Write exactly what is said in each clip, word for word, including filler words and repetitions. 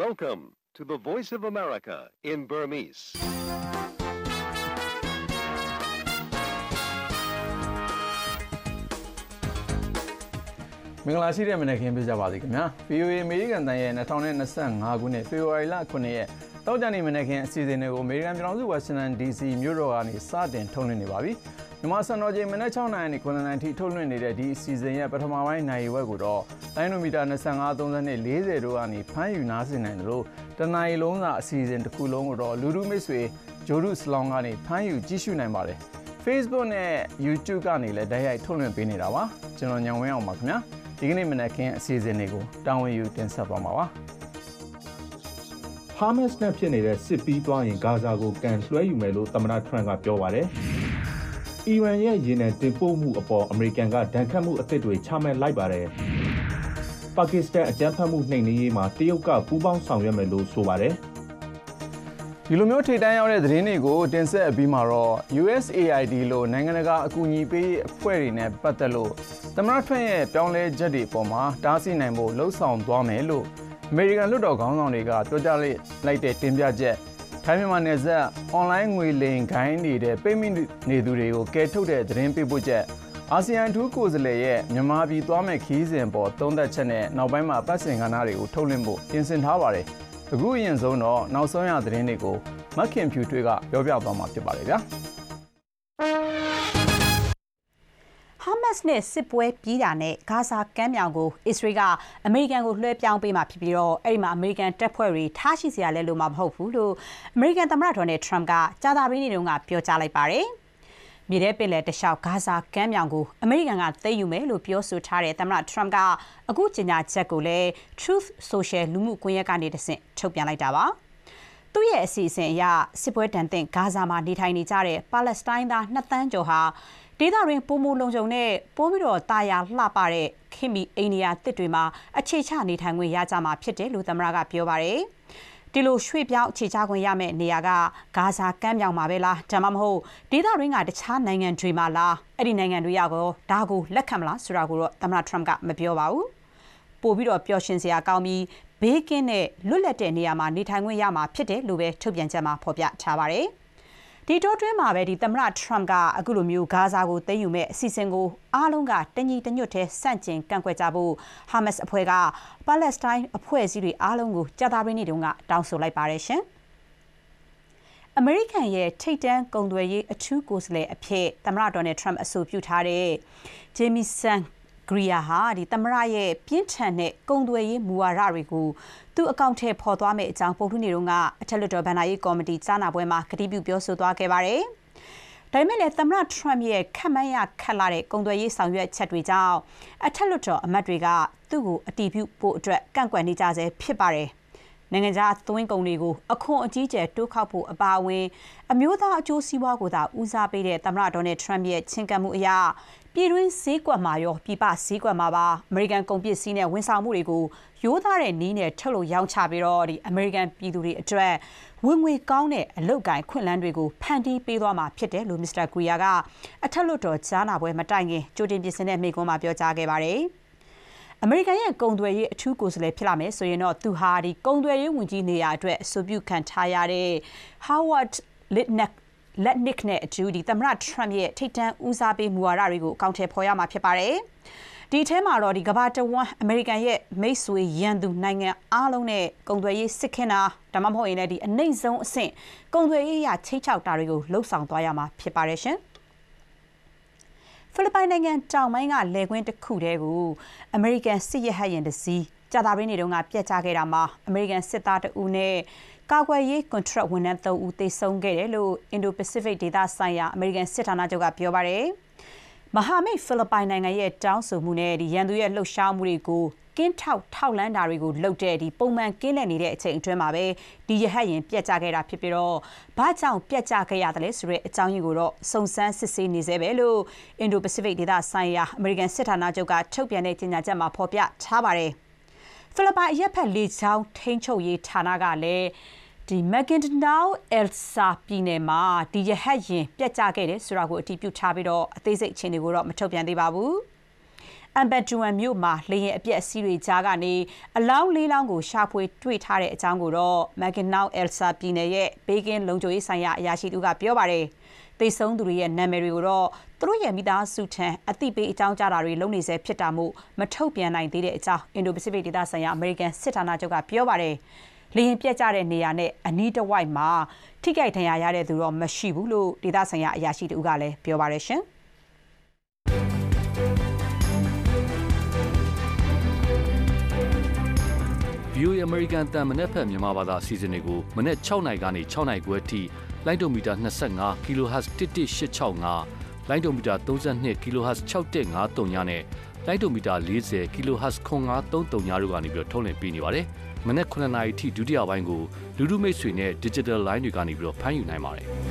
Welcome to the Voice of America in Burmese. ။မင်္ဂလာရှိတဲ့မနက်ခင်းပြကြပါစီခင်ဗျာ။ ဗီ အို အေ အမေရိကန်တန်ရဲ့၂၀၂၅ခုနှစ်ဖေဖော်ဝါရီလခုနှစ်ရက်တောက်ကြနေမနက်ခင်းအစီအစဉ်တွေကိုအမေရိကန်ပြည်ထောင်စုဝါရှင်တန် ဒီ စီ မြို့တော်ကနေစတင်ထုတ်လွှင့်နေပါပြီ။မြန်မာစံတော်ချိန်မနက်၆နာရီနဲ့ခုနှစ်နာရီထိထုတ်လွှင့်နေတဲ့ဒီအစီအစဉ်ရဲ့ပထမပိုင်းနိုင်ရွက်ကိုတော့လိုင်းနိုမီတာ၂၅ ၃၂ ၄၀တို့ကနေဖမ်းယူနားဆင်နိုင်တယ်လို့တနင်္လာလုံးစာအစီအစဉ်တစ်ခုလုံးကိုတော့လူလူမိတ်ဆွေဂျိုဒုစလောင်းကနေဖမ်းယူကြည့်ရှုနိုင်ပါတယ်။ Facebook နဲ့ YouTube ကနေလည်းတိုက်ရိုက်ထုတ်လွှင့်ပေးနေတာပါ။ကျွန်တော်ညောင်ဝင်းအောင်ပါခင်ဗျာ။ဒီကနေ့မနက်ခင်းအစီအစဉ်တွေကိုတာဝန်ယူတင်ဆက်ပါမှာပါ။ဟာမတ်စ်နဲ့ဖြစ်နေတဲ့စစ်ပြီးသွားရင်ဂါဇာကိုကန်လွှဲယူမယ်လို့သမ္မတထရန့်ကပြောပါတယ်။အီရန်ရဲ့ရေနံတင်ပို့မှုအပေါ်အမေရိကန်ကဒဏ်ခတ်မှုအသစ်တွေချမှတ်လိုက်ပါတယ်။ပါကစ္စတန်အကြမ်းဖက်မှုနှိမ်နင်းရေးမှာတရုတ်ကပူးပေါင်းဆောင်ရွက်မယ်လို့ဆိုပါတယ်။ဒီလိုမျိုးထိပ်တန်းရောက်တဲ့သတင်းတွေကိုတင်ဆက်အပြီးမှာတော့ ယူ အက်စ် အေ အိုင် ဒီ လို့နိုင်ငံတကာအကူအညီပေးအဖွဲ့တွေနဲ့ပတ်သက်လို့သမ္မတထရန့်ရဲ့ပြောင်းလဲချက်တွေအပေါ်မှာတားဆီးနိုင်ဖို့လှုံ့ဆော်သွားမယ်လို့အမေရိကန်လွှတ်တော်ခေါင်းဆောင်တွေကပြောကြားလိုက်တဲ့တင်ပြချက်ထိုင်းမြန်မာနယ်စပ်အွန်လိုင်းငွေလိမ်ဂိုင်းနေတဲ့ပိတ်မိနေသူတွေကိုကယ်ထုတ်တဲ့သတင်းပေးပို့ချက်အာဆီယံထူးကိုယ်စားလှယ်ရဲ့မြန်မာပြည်သွားမဲ့ခီးစဉ်ပေါ်သုံးသက်ချက်နဲ့နောက်ပိုင်းမှာပတ်စင်ကဏ္ဍတွေကိုထုတ်လွှင့်ဖို့ပြင်ဆင်ထားပါတယ်အခုအရင်ဆုံးတော့နောက်ဆုံးရသတင်းတွေကိုမခင်ဖြူထွေးကပြောပြသွားမှာဖြစ်ပါတယ်ဗျာဟာမတ်စ်နဲ့စစ်ပွဲပြီးတာနဲ့ဂါဇာကမ်းမြောင်ကိုအစ္စရေးကအမေရိကန်ကိုလွှဲပြောင်းပေးမှာဖြစ်ပြီးတော့အဲ့ဒီမှာအမေရိကန်တပ်ဖွဲ့တွေထားရှိစရာလဲလို့မှမဟုတ်ဘူးလို့အမေရိကန်သမ္မတဒေါ်နယ်ထရန့်ကကြာသပတေးနေ့တုန်းကပြောကြားလိုက်ပါတယ်။မြေထဲပင်လယ်တလျှောက်ဂါဇာကမ်းမြောင်ကိုအမေရိကန်ကသိမ်းယူမယ်လို့ပြောဆိုထားတဲ့သမ္မတထရန့်ကအခုကြေညာချက်ကိုလည်း Truth Social လူမှုကွန်ရက်ကနေတဆင့်ထုတ်ပြန်လိုက်တာပါ။သူ့ရဲ့အစီအစဉ်အရစစ်ပွဲတန်တဲ့ဂါဇာမှာနေထိုင်နေကြတဲ့ပါလက်စတိုင်းသားနှစ်သန်းကျော်ဟာဒေသတွင်းပုံမလုံခြုံတဲ့ပိုးပြီးတော့တာယာလှပတဲ့ခင်မီအိန္ဒိယတစ်တွေမှာအခြေချနေထိုင်ခွင့်ရကြမှာဖြစ်တယ်လို့သမ္မတကပြောပါတယ်။ဒီလိုရွှေ့ပြောင်းအခြေချခွင့်ရမယ့်နေရာကဂါဇာကမ်းမြောင်မှာပဲလားဒါမှမဟုတ်ဒေသတွင်းကတခြားနိုင်ငံတွေမှာလားအဲ့ဒီနိုင်ငံတွေရောဒါကိုလက်ခံမလားဆိုတာကိုတော့သမ္မတထရန့်ကမပြောပါဘူး။ပို့ပြီးတော့ပျော်ရွှင်စရာကောင်းပြီးဘေးကင်းတဲ့လွတ်လပ်တဲ့နေရာမှာနေထိုင်ခွင့်ရမှာဖြစ်တယ်လို့ပဲထုတ်ပြန်ချက်မှာဖော်ပြထားပါတယ်။ဒီတိုးတွင်းမှာပဲဒီသမ္မတထရန့်ကအခုလိုမျိုးဂါဇာကိုသိမ်းယူမဲ့အစီအစဉ်ကိုအားလုံးကတညီတညွတ်တည်းစန့်ကျင်ကန့်ကွက်ကြဖို့ဟာမတ်စ်အဖွဲ့ကပါလက်စတိုင်းအဖွဲ့အစည်းတွေအားလုံးကိုကြာသပတေးနေ့တုန်းကတောင်းဆိုလိုက်ပါတယ်ရှင်။အမေရိကန်ရဲ့ထိပ်တန်းကုန်သွယ်ရေးအထူးကိုယ်စားလှယ်အဖြစ်သမ္မတဒေါ်နယ်ထရန့်အဆိုပြုထားတဲ့ဂျေမီဆန်ဂရီယာဟာဒီသမ္မတရဲ့ပြင်းထန်တဲ့ကုန်သွယ်ရေးမူဝါဒတွေကိုသူအကောင့်ထဲပေါ်သွားမယ့်အကြောင်းပုံထုနေတော့ကအထက်လွှတ်တော်ဗန်နာရေးကော်မတီကြားနာပွဲမှာကတိပြုပြောဆိုသွားခဲ့ပါတယ်။ဒါပေမဲ့လည်းသမ္မတထရန့်ရဲ့ခက်မှန်းရခက်လာတဲ့ကုန်သွယ်ရေးဆောင်ရွက်ချက်တွေကြောင့်အထက်လွှတ်တော်အမတ်တွေကသူ့ကိုအတီးပြုဖို့အတွက်ကန့်ကွက်နေကြဆဲဖြစ်ပါတယ်။နိုင်ငံခြားသွင်းကုန်တွေကိုအခွန်အကြီးကျယ်တိုးခောက်ဖို့အပါအဝင်အမျိုးသားအကျိုးစီးပွားကိုသာဦးစားပေးတဲ့သမ္မတဒေါ်နယ်ထရန့်ရဲ့ချဉ်ကပ်မှုအရပြည်တွင်းဈေးကွက်မှာရောပြည်ပဈေးကွက်မှာပါအမေရိကန်ကုန်ပစ္စည်းနဲ့ဝန်ဆောင်မှုတွေကိုရိုးသားတဲ့နည်းနဲ့ထုတ်လို့ရောင်းချပြီးတော့ဒီအမေရိကန်ပြည်သူတွေအတွက်ဝင်ငွေကောင်းတဲ့အလုပ်ကိုင်ခွင့်လန်းတွေကိုဖန်တီးပေးသွားမှာဖြစ်တယ်လို့မစ္စတာဂရီယာကအထက်လွှတ်တော်ကြားနာပွဲမတိုင်ခင်ကြိုတင်ပြင်ဆင်တဲ့မိန့်ခွန်းမှာပြောကြားခဲ့ပါတယ်။အမေရိကန်ရဲ့ကုန်သွယ်ရေးအထူးကိုယ်စားလှယ်ဖြစ်လာမယ်ဆိုရင်တော့သူဟာဒီကုန်သွယ်ရေးဝန်ကြီးနေရာအတွက်အဆိုပြုခံထားရတဲ့ Howard Lutnickလက်နစ်နဲ့အကျူဒီသမ္မတထရန့်ရဲ့ထိပ်တန်းဦးစားပေးမူဝါဒတွေကိုအကောင့်ထဲပေါ်ရမှာဖြစ်ပါတယ်။ဒီထဲမှာတော့ဒီကမ္ဘာတဝန်းအမေရိကန်ရဲ့မိတ်ဆွေရန်သူနိုင်ငံအားလုံးနဲ့ကုန်သွယ်ရေးစစ်ခင်းတာဒါမှမဟုတ်ရင်လည်းဒီအနှိမ့်ဆုံးအဆင့်ကုန်သွယ်ရေးရချိတ်ချောက်တာတွေကိုလှုပ်ဆောင်သွားရမှာဖြစ်ပါတယ်ရှင်။ဖိလစ်ပိုင်နိုင်ငံတောင်ပိုင်းကလယ်ကွင်းတစ်ခုတည်းကိုအမေရိကန်စစ်ရဟတ်ယာဉ်တစ်စီးကြာသပတေးနေ့တုန်းကပြတ်ကျခဲ့တာမှာအမေရိကန်စစ်သားတအူးနဲ့ကာကွယ်ရေးကွန်ထရက်ဝန်ထမ်းသုံးဦးသေဆုံးခဲ့တယ်လို့ Indo-Pacific ဒေသဆိုင်ရာအမေရိကန်စစ်ဌာနချုပ်ကပြောပါတယ်။မဟာမိတ်ဖိလစ်ပိုင်နိုင်ငံရဲ့တောင်းဆိုမှုနဲ့ဒီရန်သူရဲ့လှုပ်ရှားမှုတွေကိုကင်းထောက်ထောက်လန်းတာတွေကိုလုပ်တဲ့ဒီပုံမှန်ကင်းလက်နေတဲ့အချိန်အတွင်းမှာပဲဒီရဟတ်ယာဉ်ပြတ်ကျခဲ့တာဖြစ်ပြီးတော့ဘာကြောင့်ပြတ်ကျခဲ့ရတယ်လဲဆိုတဲ့အကြောင်းရင်းကိုတော့စုံစမ်းစစ်ဆေးနေသေးပဲလို့ Indo-Pacific ဒေသဆိုင်ရာအမေရိကန်စစ်ဌာနချုပ်ကထုတ်ပြန်တဲ့ကြေညာချက်မှာဖော်ပြထားပါတယ်။ဖိလစ်ပိုင်အရက်ဖက်လေကြောင်းထိန်းချုပ်ရေးဌာနကလည်းဒီ Maguindanao Elsa ပြည်နယ်မှာဒီရဟတ်ယာဉ်ပြတ်ကျခဲ့တယ်ဆိုတာကိုအတည်ပြုထားပြီးတော့အသေးစိတ်အခြေအနေကိုတော့မထုတ်ပြန်သေးပါဘူး။အမ်ဘတ်ဒူဝမ်မြို့မှာလေယာဉ်အပြက်အစီးတွေကြားကနေအလောင်းလေးလောင်းကိုရှာဖွေတွေ့ထားတဲ့အကြောင်းကိုတော့မက်ဂင်နောက်အယ်ဆာပြည်နယ်ရဲ့ဘေးကင်းလုံခြုံရေးဆိုင်ရာအရာရှိတို့ကပြောပါတယ်။သိဆုံးသူတွေရဲ့နာမည်တွေကိုတော့သူတို့ရဲ့မိသားစုထံအသိပေးအကြောင်းကြားတာတွေလုပ်နေစေဖြစ်တာမို့မထုတ်ပြန်နိုင်သေးတဲ့အကြောင်းအင်ဒိုပစိဖိတ်ဒေသဆိုင်ရာအမေရိကန်စစ်ဌာနချုပ်ကပြောပါတယ်။လေယာဉ်ပြက်ကျတဲ့နေရာနဲ့အနီးတစ်ဝိုက်မှာထိခိုက်ဒဏ်ရာရတဲ့သူတော့မရှိဘူးလို့ဒေသဆိုင်ရာအရာရှိတို့ကလည်းပြောပါတယ်ရှင်။ဗီအိုအေ American တန်မနက်ဖက်မြန်မာဘာသာအစီအစဉ်တွေကိုမနေ့၆နာရီကနေ၆နာရီခွဲအထိလိုင်းဒိုမီတာ25 kHz တစ်တစ်ရှစ်ချောက်၅လိုင်းဒိုမီတာ32 kHz ၆တစ်၅၃ညနဲ့လိုင်းဒိုမီတာ40 kHz ခွန်၅၃၃ညတို့ကနေပြီးတော့ထုတ်လွှင့်ပေးနေပါတယ်။မနေ့9နာရီအထိဒုတိယပိုင်းကိုလူလူမိတ်ဆွေနဲ့ digital line တွေကနေပြီးတော့ဖမ်းယူနိုင်ပါတယ်။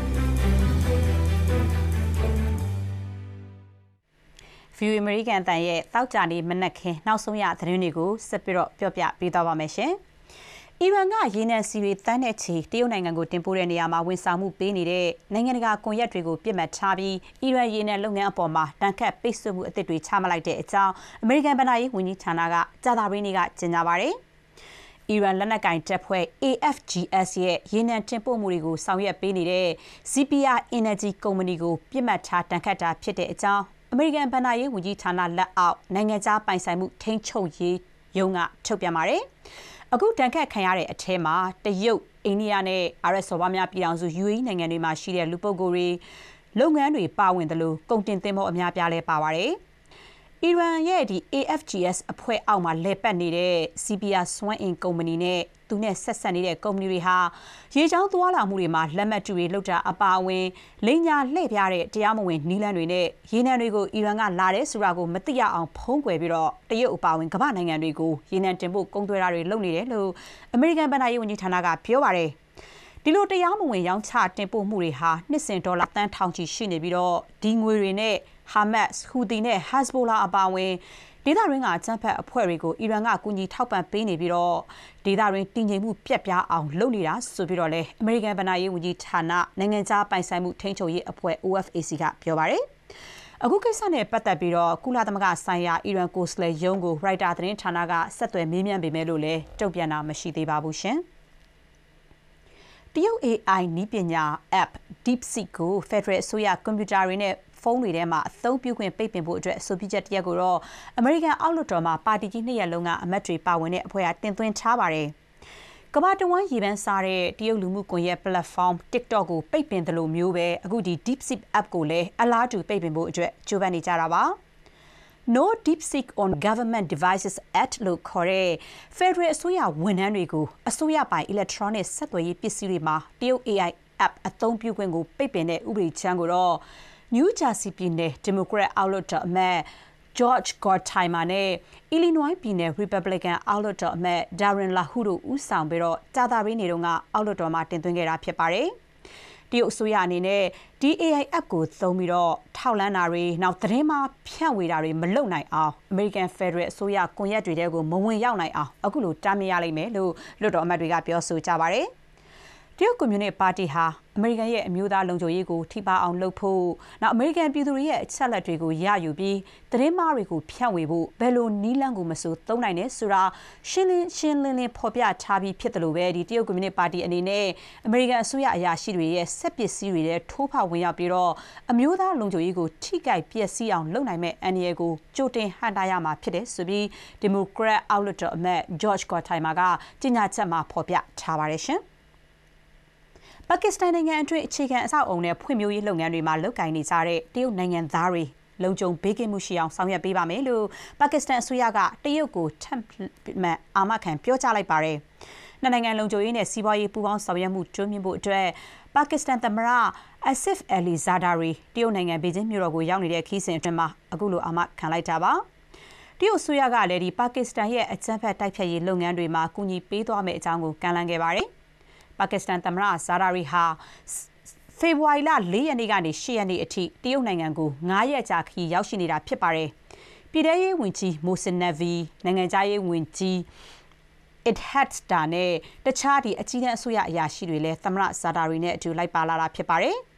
View American တန်ရဲ့တောက်ကြနေမနက်ခင်းနောက်ဆုံးရသတင်းတွေကိုဆက်ပြီးတော့ပြောပြပေးသွားပါမယ်ရှင်။အီရန်ကရေနံစီတွေတန်းတဲ့ချီတရုတ်နိုင်ငံကိုတင်ပို့တဲ့နေရာမှာဝန်ဆောင်မှုပေးနေတဲ့နိုင်ငံတကာကွန်ရက်တွေကိုပြစ်မှတ်ထားပြီးအီရန်ရေနံလုပ်ငန်းအပေါ်မှာတန်ခတ်ပိတ်ဆို့မှုအသစ်တွေချမှတ်လိုက်တဲ့အကြောင်းအမေရိကန်ဗဏ္ဍာရေးဝန်ကြီးဌာနကကြာသပတေးနေ့ကကြေညာပါတယ်။အီရန်လက်နက်ကင်တပ်ဖွဲ့ A F G S ရဲ့ရေနံတင်ပို့မှုတွေကိုဆောင်ရွက်ပေးနေတဲ့ Zipia Energy ကုမ္ပဏီကိုပြစ်မှတ်ထားတန်ခတ်တာဖြစ်တဲ့အကြောင်းအမေရိကန်ဗဏ္ဍာရေးဝန်ကြီးဌာနလက်အောက်နိုင်ငံခြားပိုင်ဆိုင်မှုထိန်းချုပ်ရေးရုံးကထုတ်ပြန်ပါတယ်။အခုတန်ခတ်ခံရတဲ့အထဲမှာတရုတ်၊အိန္ဒိယနဲ့အာရပ်စော်ဘွားများပြည်ထောင်စု U A E နိုင်ငံတွေမှာရှိတဲ့လူပုဂ္ဂိုလ်တွေလုပ်ငန်းတွေပါဝင်တယ်လို့ကုန်တင်သင်္ဘောအများပြားလဲပါပါတယ်။အီရန်ရဲ့ဒီ A F G S အဖွဲ့အောက်မှာလဲပတ်နေတဲ့ Zipia စွမ်းအင်ကုမ္ပဏီနဲ့သူနဲ့ဆက်ဆက်နေတဲ့ကုမ္ပဏီတွေဟာရေချောင်းသွားလာမှုတွေမှာလက်မှတ်တူတွေလုပ်တာအပါအဝင်လိညာလှည့်ပြတဲ့တရားမဝင်နီးလန်းတွေနဲ့ရေနံတွေကိုအီရန်ကလာတဲ့ဆိုတာကိုမသိရအောင်ဖုံးကွယ်ပြီးတော့တရုတ်အပါအဝင်ကမ္ဘာနိုင်ငံတွေကိုရေနံတင်ဖို့ကုန်သွယ်တာတွေလုပ်နေတယ်လို့အမေရိကန်ဗဏ္ဍာရေးဝန်ကြီးဌာနကပြောပါတယ်ဒီလိုတရားမဝင်ရောင်းချတင်ပို့မှုတွေဟာနှစ်စဉ်ဒေါ်လာတန်းထောင်ချီရှိနေပြီးတော့ဒီငွေတွေနဲ့ဟာမတ်စ်၊ဟူသီနဲ့ဟက်ဇ်ဘိုလာအပါအဝင်ဒေသတွင်းကအကြမ်းဖက်အဖွဲ့တွေကိုအီရန်ကကူညီထောက်ပံ့ပေးနေပြီးတော့ဒေသတွင်းတည်ငြိမ်မှုပြတ်ပြားအောင်လုပ်နေတာဆိုပြီးတော့လေအမေရိကန်ဗဏ္ဍာရေးဝန်ကြီးဌာနနိုင်ငံခြားပိုင်ဆိုင်မှုထိန်းချုပ်ရေးအဖွဲ့ O F A C ကပြောပါတယ်။အခုကိစ္စနဲ့ပတ်သက်ပြီးတော့ကုလသမဂ္ဂဆိုင်ရာအီရန်ကိုယ်စားလှယ်ရုံးကိုရိုက်တာသတင်းဌာနကဆက်သွယ်မေးမြန်းပေမဲ့လို့လည်းတုံ့ပြန်တာမရှိသေးပါဘူးရှင်။တရုတ် A I နည်းပညာ App DeepSeek ကို Federal အစိုးရကွန်ပျူတာတွေနဲ့ဖုန်းတွေထဲမှာအသုံးပြုခွင့်ပိတ်ပင်ဖို့အတွက်အဆိုပြုချက်တရက်ကိုတော့အမေရိကန်အောက်လွှတ်တော်မှာပါတီကြီးနှစ်ရပ်လုံးကအမတ်တွေပါဝင်တဲ့အဖွဲ့အစည်းတင်သွင်းထားပါတယ်။ကမ္ဘာတဝန်းရေပန်းစားတဲ့တရုတ်လူမှုကွန်ရက် platform TikTok ကိုပိတ်ပင်တယ်လို့မျိုးပဲအခုဒီ DeepSeek app ကိုလည်းအလားတူပိတ်ပင်ဖို့အတွက်ကြိုးပမ်းနေကြတာပါ။ No DeepSeek on Government Devices Act လို့ခေါ်တဲ့ Federal အစိုးရဝန်ထမ်းတွေကိုအစိုးရပိုင် electronic ဆက်သွယ်ရေးပစ္စည်းတွေမှာတရုတ် A I app အသုံးပြုခွင့်ကိုပိတ်ပင်တဲ့ဥပဒေချမ်းကိုတော့New Jersey ပြည်နယ် Democrat အောက်လွှတ်တော်အမတ် George Gottheimer နဲ့ Illinois ပြည်နယ် Republican အောက်လွှတ်တော်အမတ် Darren LaHood တို့ဦးဆောင်ပြီးတော့ကြာသပတေးနေ့တုန်းကအောက်လွှတ်တော်မှာတင်သွင်းခဲ့တာဖြစ်ပါတယ်။တရုတ်အစိုးရအနေနဲ့ဒီ A I app ကိုသုံးပြီးတော့ထောက်လန်းတာတွေနောက်သတင်းမှာဖြန့်ဝေတာတွေမလုပ်နိုင်အောင် American Federal အစိုးရကွန်ရက်တွေတဲကိုမဝင်ရောက်နိုင်အောင်အခုလိုတားမြစ်ရလိမ့်မယ်လို့လွှတ်တော်အမတ်တွေကပြောဆိုကြပါတယ်။တရုတ်ကွန်မြူနစ်ပါတီဟာအမေရိကန်ရဲ့အမျိုးသားလုံခြုံရေးကိုထိပါအောင်လုပ်ဖို့နောက်အမေရိကန်ပြည်သူတွေရဲ့အချက်အလက်တွေကိုရယူပြီးသတင်းမှားတွေကိုဖြန့်ဝေဖို့ဘယ်လိုနည်းလမ်းကိုမဆိုသုံးနိုင်တယ်ဆိုတာရှင်းလင်းရှင်းလင်းလင်းဖော်ပြထားပြီးဖြစ်တယ်လို့ပဲဒီတရုတ်ကွန်မြူနစ်ပါတီအနေနဲ့အမေရိကန်အစိုးရအရာရှိတွေရဲ့စက်ပစ္စည်းတွေနဲ့ထိုးဖောက်ဝင်ရောက်ပြီးတော့အမျိုးသားလုံခြုံရေးကိုထိခိုက်ပျက်စီးအောင်လုပ်နိုင်မဲ့အန္တရာယ်ကိုကြိုတင်ဟန့်တားရမှာဖြစ်တယ်ဆိုပြီး Democrat အောက်လွှတ်တော်အမတ် George Gottheimer ကကြေညာချက်မှာဖော်ပြထားပါတယ်ရှင်ပါကစ္စတန်နိုင်ငံအတွင်းအခြေခံအဆောက်အအုံနဲ့ဖွံ့ဖြိုးရေးလုပ်ငန်းတွေမှာလုပ်ကိုင်နေကြတဲ့တရုတ်နိုင်ငံသားတွေလုံခြုံဘေးကင်းမှုရှိအောင်ဆောင်ရွက်ပေးပါမယ်လို့ပါကစ္စတန်အစိုးရကတရုတ်ကိုထပ်မံအာမခံပြောကြားလိုက်ပါတယ်။နှစ်နိုင်ငံလုံခြုံရေးနဲ့စီးပွားရေးပူးပေါင်းဆောင်ရွက်မှုတိုးမြှင့်ဖို့အတွက်ပါကစ္စတန်သမ္မတ Asif Ali Zardari တရုတ်နိုင်ငံဘေဂျင်းမြို့တော်ကိုရောက်နေတဲ့ခီးစဉ်အတွင်းမှာအခုလိုအာမခံလိုက်တာပါ။တရုတ်အစိုးရကလည်းဒီပါကစ္စတန်ရဲ့အကြမ်းဖက်တိုက်ဖျက်ရေးလုပ်ငန်းတွေမှာကူညီပေးသွားမယ့်အကြောင်းကိုကမ်းလှမ်းခဲ့ပါတယ်။ပါကစ္စတန်သမ္မတဇာဒါရီဟာဖေဖော်ဝါရီလ၄ရက်နေ့ကနေ၈ရက်နေ့အထိတရုတ်နိုင်ငံကို၅ရက်ကြာခရီးရောက်ရှိနေတာဖြစ်ပါတယ်။ပြည်ထရေးဝန်ကြီးမိုဆင်နဗီနိုင်ငံခြားရေးဝန်ကြီးအစ်ဟတ်စတာနဲ့တခြားဒီအကြီးတန်းအစိုးရအရာရှိတွေလည်းသမ္မတဇာဒါရီနဲ့အတူလိုက်ပါလာတာဖြစ်ပါတယ်။ ပါ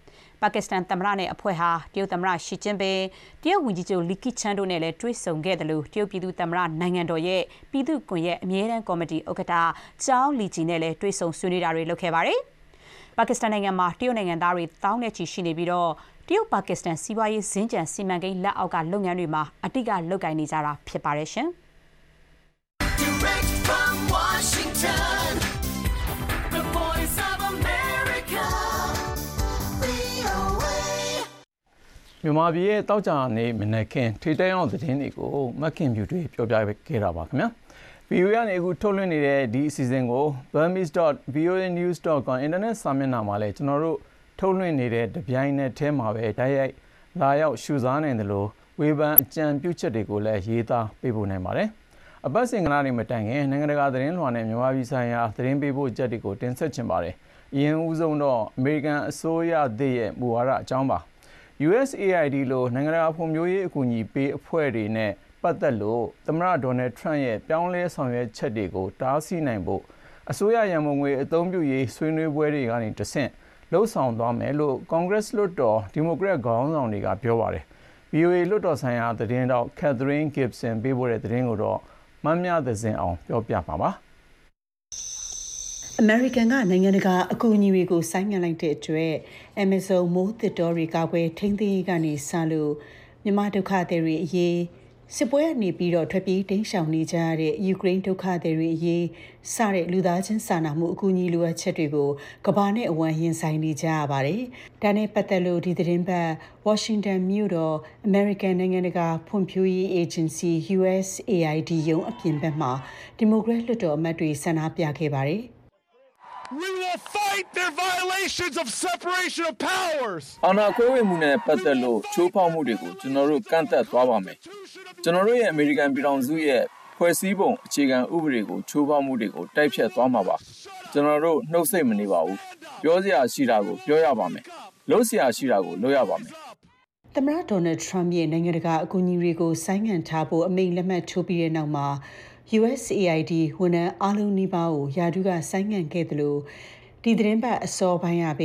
ပါကစ္စတန်သမ္မတနဲ့အဖွဲ့ဟာတရုတ်သမ္မတရှီကျင်းပင်တရုတ်ဝန်ကြီးချုပ်လီကီချန်တို့နဲ့လည်းတွေ့ဆုံခဲ့တယ်လို့တရုတ်ပြည်သူ့သမ္မတနိုင်ငံတော်ရဲ့ပြည်သူ့ကွန်ရက်အမြဲတမ်းကော်မတီဥက္ကဋ္ဌချောင်းလီဂျီနဲ့လည်းတွေ့ဆုံဆွေးနွေးတာတွေလုပ်ခဲ့ပါတယ်ပါကစ္စတန်နိုင်ငံမှာတရုတ်နိုင်ငံသားတွေတောင်းနဲ့ချီရှိနေပြီးတော့တရုတ်ပါကစ္စတန်စီးပွားရေးစင်ကြံစီမံကိန်းလက်အောက်ကလုပ်ငန်းတွေမှာအတိအကလုပ်ကိုင်နေကြတာဖြစ်ပါတယ်ရှင်မြန်မာပြည်ရဲ့တောက်ကြနေမနက်ခင်းထိတဲအောင်သတင်းတွေကိုမက်ခင်ပြူတွေပြောပြခဲ့တာပါခင်ဗျာ ဗီအိုအေ ကနေအခုထုတ်လွှင့်နေတဲ့ဒီအစီအစဉ်ကို burmese dot v o a news dot com အင်တာနက်စာမျက်နှာမှာလည်းကျွန်တော်တို့ထုတ်လွှင့်နေတဲ့တပြိုင်နက်တည်းမှာပဲတိုက်ရိုက်လာရောက်ရှုစားနိုင်တယ်လို့ဝေဖန်အကြံပြုချက်တွေကိုလည်းရေးသားပေးပို့နိုင်ပါတယ်အပတ်စဉ်ကလာနေမတိုင်ခင်နိုင်ငံတကာသတင်းလွှာနဲ့မြန်မာပြည်ဆိုင်ရာသတင်းပေးပို့ချက်တွေကိုတင်ဆက်ချင်ပါတယ်အရင်ဦးဆုံးတော့အမေရိကန်အစိုးရသစ်ရဲ့မူဝါဒအကြောင်းပါU S A I D လို့နိုင်ငံတကာဖွံ့ဖြိုးရေးအကူအညီပေးအဖွဲ့တွေနဲ့ပတ်သက်လို့သမ္မတဒေါ်နယ်ထရန့်ရဲ့ပြောင်းလဲဆောင်ရွက်ချက်တွေကိုတားဆီးနိုင်ဖို့အစိုးရရန်ပုံငွေအသုံးပြုရေးဆွေးနွေးပွဲတွေကနေတဆင့်လှုပ်ဆောင်သွားမယ်လို့ Congress လွှတ်တော်ဒီမိုကရက်ခေါင်းဆောင်တွေကပြောပါတယ်။ V O A လွှတ်တော်ဆိုင်ရာသတင်းတောက် Catherine Gibson ပေးပို့တဲ့သတင်းကိုတော့မမြသဇင်အောင်ပြောပြပါပါအမေရိကန်ကနိုင်ငံတကာအကူအညီတွေကိုဆိုင်းငံ့လိုက်တဲ့အတွက် Amazon မိုးသစ်တော်တွေကာကွယ်ထိန်းသိမ်းရေးကနေစလို့မြန်မာဒုက္ခသည်တွေအရေးစစ်ပွဲကနေပြီးတော့ထွက်ပြေးတိမ်းရှောင်နေကြရတဲ့ယူကရိန်းဒုက္ခသည်တွေအရေးစတဲ့လူသားချင်းစာနာမှုအကူအညီလိုအပ်ချက်တွေကိုကမ္ဘာနဲ့အဝန်းရင်ဆိုင်နေကြရပါတယ်။ဒါနဲ့ပတ်သက်လို့ဒီသတင်းပတ်ဝါရှင်တန်မြို့တော် American နိုင်ငံတကာဖွံ့ဖြိုးရေး Agency U S A I D ရုံးအပြင်ဘက်မှာဒီမိုကရက်လွှတ်တော်အမတ်တွေဆန္ဒပြခဲ့ပါတယ်။ We will fight their violations of separation of powers. အာဏာခွဲဝေမှုနဲ့ပတ်သက်လို့ချိုးဖောက်မှုတွေကိုကျွန်တော်တို့ကန့်သက်သွားပါမယ်။ကျွန်တော်တို့ရဲ့အမေရိကန်ပြည်ထောင်စုရဲ့ဖွဲ့စည်းပုံအခြေခံဥပဒေကိုချိုးဖောက်မှုတွေကိုတိုက်ဖျက်သွားမှာပါ။ကျွန်တော်တို့နှုတ်ဆက်မနေပါဘူး။ပြောစရာရှိတာကိုပြောရပါမယ်။လုပ်စရာရှိတာကိုလုပ်ရပါမယ်။သမ္မတဒေါ်နယ်ထရန့်ရဲ့နိုင်ငံတကာအကူအညီတွေကိုဆိုင်းငံ့ထားဖို့အမိန့်လက်မှတ်ထိုးပြီးတဲ့နောက်မှာU S A I D ဝန်ထမ်းအားလုံးနီးပါးကိုယာဒူးကဆိုင်းငံ့ခဲ့တယ်လို့ဒီသတင်းပတ်အစောပိုင်းရပဲ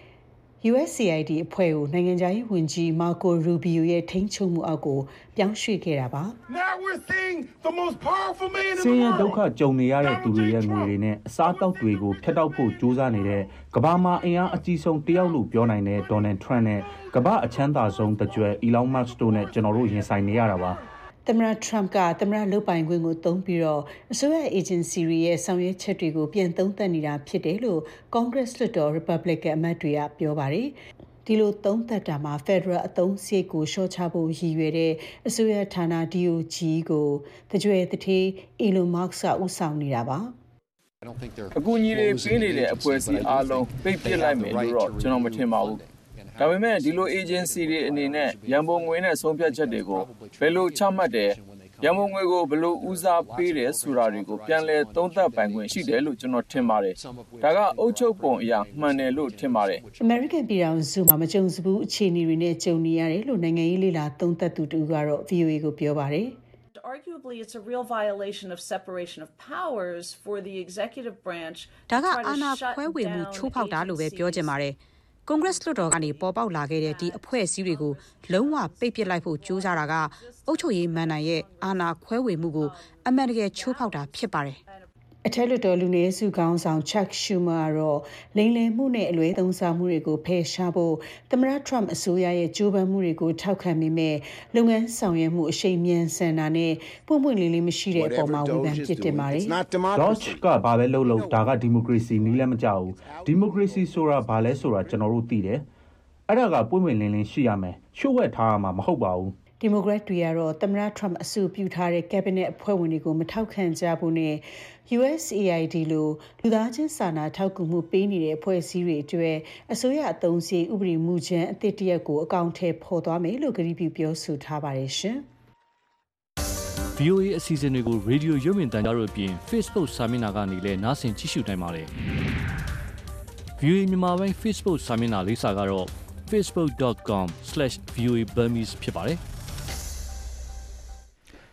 U S A I D အဖွဲ့ကိုနိုင်ငံခြားရေးဝန်ကြီးမာကိုရူဘီယိုရဲ့ထိန်းချုပ်မှုအောက်ကိုပြောင်းရွှေ့ခဲ့တာပါ Now we're seeing the most powerful man in the world. ဆင်းရဲဒုက္ခကြုံနေရတဲ့သူတွေရဲ့ငွေတွေနဲ့အစားအသောက်တွေကိုဖျက်တောက်ဖို့ကြိုးစားနေတဲ့ကမ္ဘာမှာအင်အားအကြီးဆုံးတယောက်လို့ပြောနိုင်တဲ့ဒေါ်နယ်ထရန့်နဲ့ကမ္ဘာအချမ်းသာဆုံးတကြွယ် Elon Musk တို့နဲ့ကျွန်တော်တို့ရင်ဆိုင်နေရတာပါသမ္မတထရန့်ကသမ္မတလုပ်ပိုင်ခွင့်ကိုသုံးပြီးတော့အစိုးရအေဂျင်စီတွေရဲ့ဆောင်ရွက်ချက်တွေကိုပြန်သုံးသပ်နေတာဖြစ်တယ်လို့ Congress လွှတ်တော် Republican အမတ်တွေကပြောပါတယ်။ဒီလိုသုံးသပ်တာမှာ Federal အသုံးစရိတ်ကိုရှော့ချဖို့ရည်ရွယ်တဲ့အစိုးရဌာန D O G ကိုတကြွယ်တထေး Elon Musk ကဦးဆောင်နေတာပါ။အကူအညီတွေပေးနေတဲ့အဖွဲ့အစည်းအားလုံးပိတ်ပစ်လိုက်မယ်လို့တော့ကျွန်တော်မထင်ပါဘူး။ဒါပေမဲ့ဒီလို agency တွေအနေနဲ့ရန်ပုံငွေနဲ့ဆုံးဖြတ်ချက်တွေကိုဘယ်လိုချမှတ်တယ်ရန်ပုံငွေကိုဘယ်လိုဦးစားပေးတယ်ဆိုတာတွေကိုပြန်လည်သုံးသပ်ပိုင်ခွင့်ရှိတယ်လို့ကျွန်တော်ထင်ပါတယ်။ဒါကအုပ်ချုပ်ပုံအရာမှန်တယ်လို့ထင်ပါတယ်။ American ပြည်ထောင်စုမှာမကြုံစဘူးအခြေအနေတွေနဲ့ကြုံနေရတယ်လို့နိုင်ငံရေးလေ့လာသုံးသပ်သူတူကတော့ V O A ကိုပြောပါတယ်။ Arguably, it's a real violation of separation of powers for the executive branch. ဒါကအာဏာခွဲဝေမှုချိုးဖောက်တာလို့ပဲပြောချင်ပါတယ်။ Congress လွှတ်တော်ကနေပေါ်ပေါက်လာခဲ့တဲ့ဒီအဖွဲ့အစည်းတွေကိုလုံးဝပိတ်ပစ်လိုက်ဖို့ကြိုးစားတာကအုပ်ချုပ်ရေးမန်နိုင်ရဲ့အာဏာခွဲဝေမှုကိုအမှန်တကယ်ချိုးဖောက်တာဖြစ်ပါတယ်အထက်လွှတ်တော်လူနည်းစုခေါင်းဆောင် Chuck Schumer ကတော့လိမ်လည်မှုနဲ့အလွဲသုံးစားမှုတွေကိုဖယ်ရှားဖို့သမ္မတ Trump အစိုးရရဲ့ကြိုးပမ်းမှုတွေကိုထောက်ခံမိမဲ့လုပ်ငန်းဆောင်ရွက်မှုအရှိန်မြန်ဆန်တာနဲ့ပွင့်ပွင့်လင်းလင်းမရှိတဲ့အပေါ်မှာဝေဖန်ပြစ်တင်ပါတယ်။ George ကဘာပဲလုပ်လို့ဒါကဒီမိုကရေစီနည်းလည်းမကျဘူး။ဒီမိုကရေစီဆိုတာဘာလဲဆိုတာကျွန်တော်တို့သိတယ်။အဲ့ဒါကပွင့်ပွင့်လင်းလင်းရှိရမယ်။ရှုပ်ဝက်ထားရမှာမဟုတ်ပါဘူး။ဒီမိုကရက်တွေကတော့သမ္မတ Trump အဆိုပြုထားတဲ့ Cabinet အဖွဲ့ဝင်တွေကိုမထောက်ခံကြဘူးနဲ့ U S A I D လိုလူသားချင်းစာနာထောက်ကူမှုပေးနေတဲ့အဖွဲ့အစည်းတွေအတွက်အစိုးရအသုံးစရိတ်ဥပဒေမူကြမ်းအသစ်တစ်ရပ်ကိုအကောင့်ထဲပေါ်သွားမယ်လို့ကြေညာပြောဆိုထားပါတယ်ရှင်။ V O A အစီအစဉ်တွေကို Radio ရုပ်မြင်သံကြားတို့အပြင် Facebook စာမျက်နှာကနေလည်းနားဆင်ကြည့်ရှုနိုင်ပါတယ်။ V O A မြန်မာပိုင်း Facebook စာမျက်နှာလေးစာကတော့ facebook dot com slash v o a burmese ဖြစ်ပါတယ်။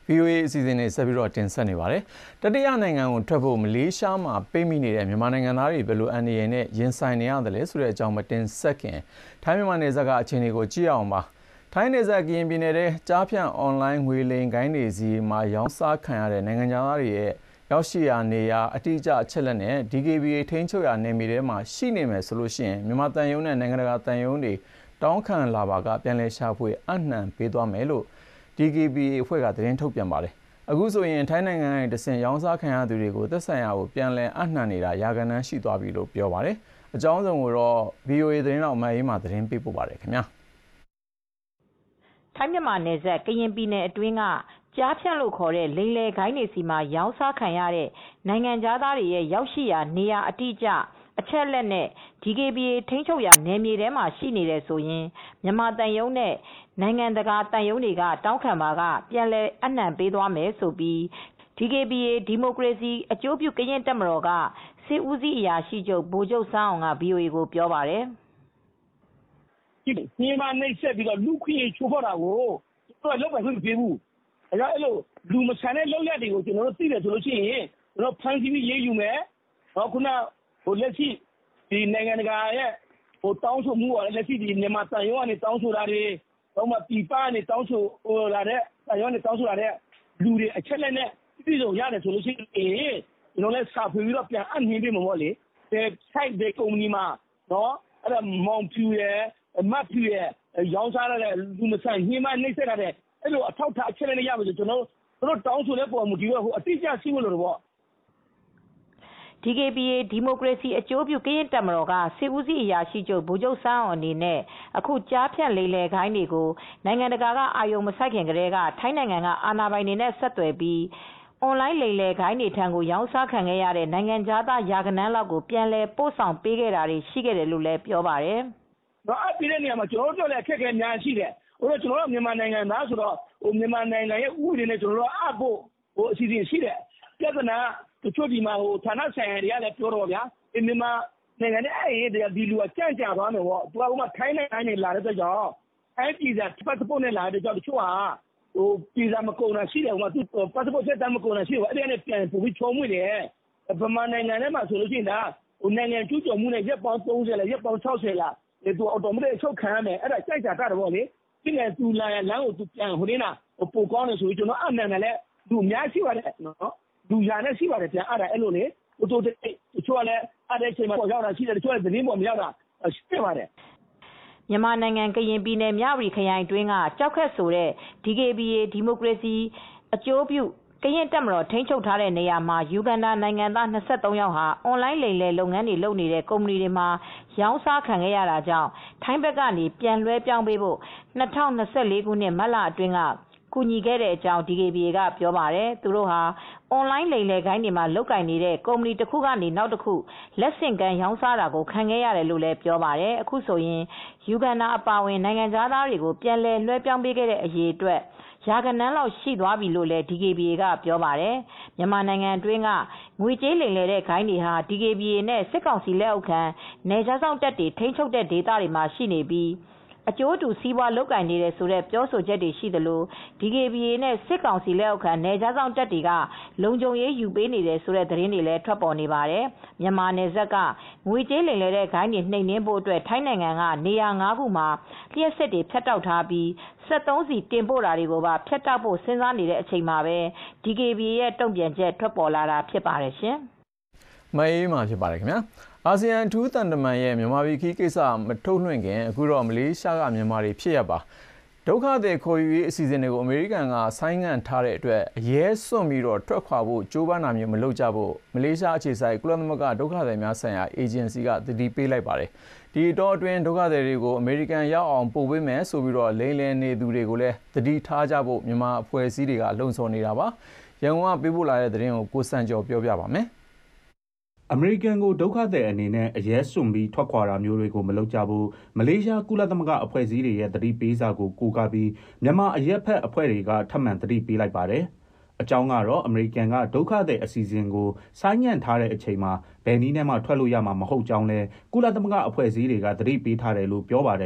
ဗီအိုအေ အစီအစဉ်တွေဆက်ပြီးတော့တင်ဆက်နေပါတယ်။တတိယနိုင်ငံကိုထွက်ဖို့မလေးရှားမှာပိတ်မိနေတဲ့မြန်မာနိုင်ငံသားတွေဘယ်လိုအန္တရာယ်နဲ့ရင်ဆိုင်နေရတယ်လဲဆိုတဲ့အကြောင်းမတင်ဆက်ခင်ထိုင်းမြန်မာနယ်စပ်ကအခြေအနေကိုကြည့်အောင်ပါ။ထိုင်းနယ်စပ်ကရင်ပြည်နယ်ထဲကြားဖြန့်အွန်လိုင်းငွေလိမ်ဂိုင်းတွေစီမှာရောင်းစားခံရတဲ့နိုင်ငံသားတွေရဲ့ရောက်ရှိရာနေရာအတိအကျအချက်လက်နဲ့ ဒီ ကေ ဘီ အေ ထိန်းချုပ်ရာနယ်မြေထဲမှာရှိနေမယ်ဆိုလို့ရှိရင်မြန်မာတန်ယုံနဲ့နိုင်ငံတကာတန်ယုံတွေတောင်းခံလာပါကပြန်လည်ရှာဖွေအနှံပေးသွားမယ်လို့ ဒီ ကေ ဘီ အေ အဖွဲ့ကသတင်းထုတ်ပြန်ပါတယ်။အခုဆိုရင်ထိုင်းနိုင်ငံရဲ့တဆင့်ရောင်းစားခံရသူတွေကိုသက်ဆိုင်ရာကိုပြန်လည်အနှံနေတာရာဂဏန်းရှိသွားပြီလို့ပြောပါတယ်။အကြောင်းစုံကိုတော့ ဗီအိုအေ သတင်းတော်မအေးမှသတင်းပေးပို့ပါတယ်ခင်ဗျာ။ထိုင်းမြန်မာနယ်စပ်ကရင်ပြည်နယ်အတွင်းကကြားဖြန့်လို့ခေါ်တဲ့လိမ်လည်ဂိုင်းတွေစီမှာရောင်းစားခံရတဲ့နိုင်ငံသားတွေရဲ့ရောက်ရှိရာနေရာအတိအကျအချက်လက်နဲ့ ဒီ ကေ ဘီ အေ ထိန်းချုပ်ရာနယ်မြေထဲမှာရှိနေတယ်ဆိုရင်မြန်မာတန်ယုံနဲ့နိုင်ငံတကာတန်ယုံတွေကတောင်းခံပါကပြန်လည်အနှံပေးသွားမယ်ဆိုပြီး ဒီ ကေ ဘီ အေ ဒီမိုကရေစီအကျိုးပြုကရင်တပ်မတော်ကစစ်ဦးစီးအရာရှိချုပ်ဗိုလ်ချုပ်စန်းအောင်က ဗွီအိုအေကိုပြောပါတယ်။ဒီမြန်မာနေဆက်ပြီးတော့လူခွင့်ချိုးဖောက်တာကိုသူကလောက်ပဲခွင့်မပေးဘူး။အဲဒါအဲ့လိုလူမဆန်တဲ့လောက်ရတွေကိုကျွန်တော်တို့သိတယ်ဆိုလို့ရှိရင်ကျွန်တော်ဖန်ဆီးပြီးရေးယူမယ်။ဟောခုနဟိုလက်ရှိဒီနိုင်ငံတကာရဲ့ဟိုတောင်းဆိုမှုကလက်ရှိဒီမြန်မာတန်ရုံးကနေတောင်းဆိုတာတွေတော့မှပြည်ပကနေတောင်းဆိုဟိုလာတဲ့တန်ရုံးကနေတောင်းဆိုလာတဲ့လူတွေအချက်လက်နဲ့ပြည်စုံရတယ်ဆိုလို့ရှိရင်ကျွန်တော်လည်းစာဖွေပြီးတော့ပြန်အနှင်းပေးမှာပေါ့လေဒီ site ဒီကုမ္ပဏီမှာနော်အဲ့ဒါမောင်ဖြူရဲ့မတ်ဖြူရဲ့ရောင်းစားရတဲ့လူမဆန်ညှိမနှိမ့်ဆက်ရတဲ့အဲ့လိုအထောက်ထားအချက်လက်နဲ့ရပါဆိုကျွန်တော်တို့တောင်းဆိုတဲ့ပုံမူဒီတော့ဟိုအတိအကျရှိဖို့လို့ပေါ့ဒီ ကေ ဘီ အေ ဒီမိုကရေစီအကျိုးပြုကရင်တပ်မတော်ကစစ်ဦးစီးအရာရှိချုပ်ဗိုလ်ချုပ်စန်းအောင်အနေနဲ့အခုကြားဖြန့်လိမ်လည်ခိုင်းတွေကိုနိုင်ငံတကာကအာယုံမဆိုင်ခင်ကတည်းကထိုင်းနိုင်ငံကအာဏာပိုင်တွေနဲ့ဆက်သွယ်ပြီးအွန်လိုင်းလိမ်လည်ခိုင်းတွေထံကိုရောင်းစားခံခဲ့ရတဲ့နိုင်ငံသားရာဂဏန်းလောက်ကိုပြန်လည်ပို့ဆောင်ပေးခဲ့တာတွေရှိခဲ့တယ်လို့လည်းပြောပါတယ်။တော့အပြည်တဲ့နေရာမှာကျွန်တော်တို့လည်းအခက်အခဲများရှိတယ်။ဟိုတော့ကျွန်တော်တို့မြန်မာနိုင်ငံသားဆိုတော့ဟိုမြန်မာနိုင်ငံရဲ့ဥပဒေနဲ့ကျွန်တော်တို့အဖို့ဟိုအစီအစဉ်ရှိတယ်။ပြဿနာတချို့ဒီမှာဟိုဌာနဆိုင်ရာတွေကလည်းပြောတော့ဗျာဒီမြန်မာနိုင်ငံနဲ့အဲ့ဒီဒီလူကကြန့်ကြာသွားမယ်ပေါ့သူကဥမာထိုင်းနိုင်ငံနေလာတဲ့အတွက်ကြောင့်အဲ့ပြည်စာ passport နဲ့လာတဲ့ကြောင့်တချို့ဟာဟိုပြည်စာမကုန်တာရှိတယ်ဥမာသူ passport ဆက်တမ်းမကုန်တာရှိတယ်အဲ့ဒီနဲ့ပြန်ပို့ပြီးချုံးမွေးတယ်ဗမာနိုင်ငံထဲမှာဆိုလို့ရှိရင်ဒါဟိုနိုင်ငံကျူးကျော်မှုနဲ့ရက်ပေါင်းသုံးဆယ်လားရက်ပေါင်း၆၀လားဒီသူအော်တိုမက်အချုပ်ခံရမယ်အဲ့ဒါကြိုက်ကြတာတော့လေဒီကသူလာရလမ်းကိုသူပြန်ဟိုနေတာဟိုပိုကောင်းတယ်ဆိုပြီးကျွန်တော်အမှန်တယ်လေသူအများရှိပါတယ်နော်လူရနဲ့ရှိပါတယ်ပြန်အဲ့ဒါအဲ့လိုလေဟိုတို့တချို့ကလည်းအဲ့ဒီအချိန်မှာရောက်တာရှိတယ်တချို့ကသတင်းပေါ်မရောက်တာရှိပါတယ်မြန်မာနိုင်ငံကရင်ပြည်နယ်မြဝတီခရိုင်တွင်းကကြောက်ခက်ဆိုတဲ့ ဒီ ကေ ဘီ အေ ဒီမိုကရေစီအကျိုးပြုကရင်တပ်မတော်ထိန်းချုပ်ထားတဲ့နေရာမှာယူဂန်ဒါနိုင်ငံသား၂၃ယောက်ဟာအွန်လိုင်းလိမ်လည်လုပ်ငန်းတွေလုပ်နေတဲ့ကုမ္ပဏီတွေမှာရောင်းစားခံခဲ့ရတာကြောင့်ထိုင်းဘက်ကနေပြန်လွှဲပြောင်းပေးဖို့၂၀၂၄ခုနှစ်မတ်လအတွင်းကကူညီခဲ့တဲ့အကြောင်း ဒီ ကေ ဘီ အေ ကပြောပါတယ်သူတို့ဟာအွန်လိုင်းလိမ်လည်ဂိုင်းတွေမှာလုပ်ကင်နေတဲ့ကုမ္ပဏီတစ်ခုကနေနောက်တစ်ခုလက်ဆင့်ကမ်းရောင်းစားတာကိုခံခဲ့ရတယ်လို့လည်းပြောပါတယ်အခုဆိုရင်ယူဂန်ဒါအပါအဝင်နိုင်ငံသားတွေကိုပြန်လည်လွှဲပြောင်းပေးခဲ့တဲ့အရေးအတွက်ရာဂဏန်းလောက်ရှိသွားပြီလို့လည်း ဒီ ကေ ဘီ အေ ကပြောပါတယ်မြန်မာနိုင်ငံအတွင်းကငွေကြေးလိမ်လည်တဲ့ဂိုင်းတွေဟာ ဒီ ကေ ဘီ အေ နဲ့စစ်ကောင်စီလက်အောက်ခံနယ်ခြားစောင့်တပ်တွေထိန်းချုပ်တဲ့ဒေသတွေမှာရှိနေပြီးအကျိုးတူစီးပွားလုပ်ကင်နေတယ်ဆိုတဲ့ပြောဆိုချက်တွေရှိသလို ဒီ ကေ ဘီ အေ နဲ့စစ်ကောင်စီလက်အောက်ခံနယ်ခြားစောင့်တပ်တွေကလုံခြုံရေးယူပေးနေတယ်ဆိုတဲ့သတင်းတွေလည်းထွက်ပေါ်နေပါတယ်။မြန်မာနယ်စပ်ကငွေကြေးလိမ်လည်တဲ့ဂိုင်းတွေနှိမ်နင်းဖို့အတွက်ထိုင်းနိုင်ငံကနေရာ၅ခုမှာလျှက်စစ်တွေဖြတ်တောက်ထားပြီးစက်သုံးစီတင်ပို့တာတွေကိုပါဖြတ်တောက်ဖို့စဉ်းစားနေတဲ့အချိန်မှာပဲ ဒီ ကေ ဘီ အေ ရဲ့တုံ့ပြန်ချက်ထွက်ပေါ်လာတာဖြစ်ပါတယ်ရှင်။မအေးမှဖြစ်ပါတယ်ခင်ဗျာ။အာဆီယံအထူးတန်တမန်ရဲ့မြန်မာပြည်ကိစ္စမထုတ်လွှင့်ခင်အခုတော့မလေးရှားကမြန်မာတွေဖြစ်ရပါဒုက္ခသည်ခေါ်ယူရေးအစီအစဉ်တွေကိုအမေရိကန်ကဆိုင်းငံ့ထားတဲ့အတွက်အရေးစွန့်ပြီးတော့ထွက်ခွာဖို့ကြိုးပမ်းတာမျိုးမလုပ်ကြဖို့မလေးရှားအခြေစိုက်ကုလသမဂ္ဂဒုက္ခသည်များဆိုင်ရာအေဂျင်စီကသတိပေးလိုက်ပါတယ်ဒီတော့အတွင်းဒုက္ခသည်တွေကိုအမေရိကန်ရောက်အောင်ပို့ပေးမယ်ဆိုပြီးတော့လိမ့်လည်နေသူတွေကိုလည်းသတိထားကြဖို့မြန်မာအဖွဲ့အစည်းတွေကလှုံ့ဆော်နေတာပါရန်ကုန်ကပေးပို့လာတဲ့သတင်းကိုကိုစံကျော်ပြောပြပါမယ်အမေရိကန်ကိုဒုက္ခသည်အနေနဲ့အရဲစွန့်ပြီးထွက်ခွာတာမျိုးတွေကိုမလုပ်ကြဘူးမလေးရှားကုလသမဂ္ဂအဖွဲ့အစည်းတွေရဲ့သတိပေးစာကိုကိုးကားပြီးမြန်မာအရက်ဖက်အဖွဲ့တွေကထပ်မံသတိပေးလိုက်ပါတယ်အကြောင်းကတော့အမေရိကန်ကဒုက္ခသည်အစီအစဉ်ကိုဆိုင်းငံ့ထားတဲ့အချိန်မှာဘယ်နည်းနဲ့မှထွက်လို့ရမှာမဟုတ်ကြောင်းလဲကုလသမဂ္ဂအဖွဲ့အစည်းတွေကသတိပေးထားတယ်လို့ပြောပါတယ်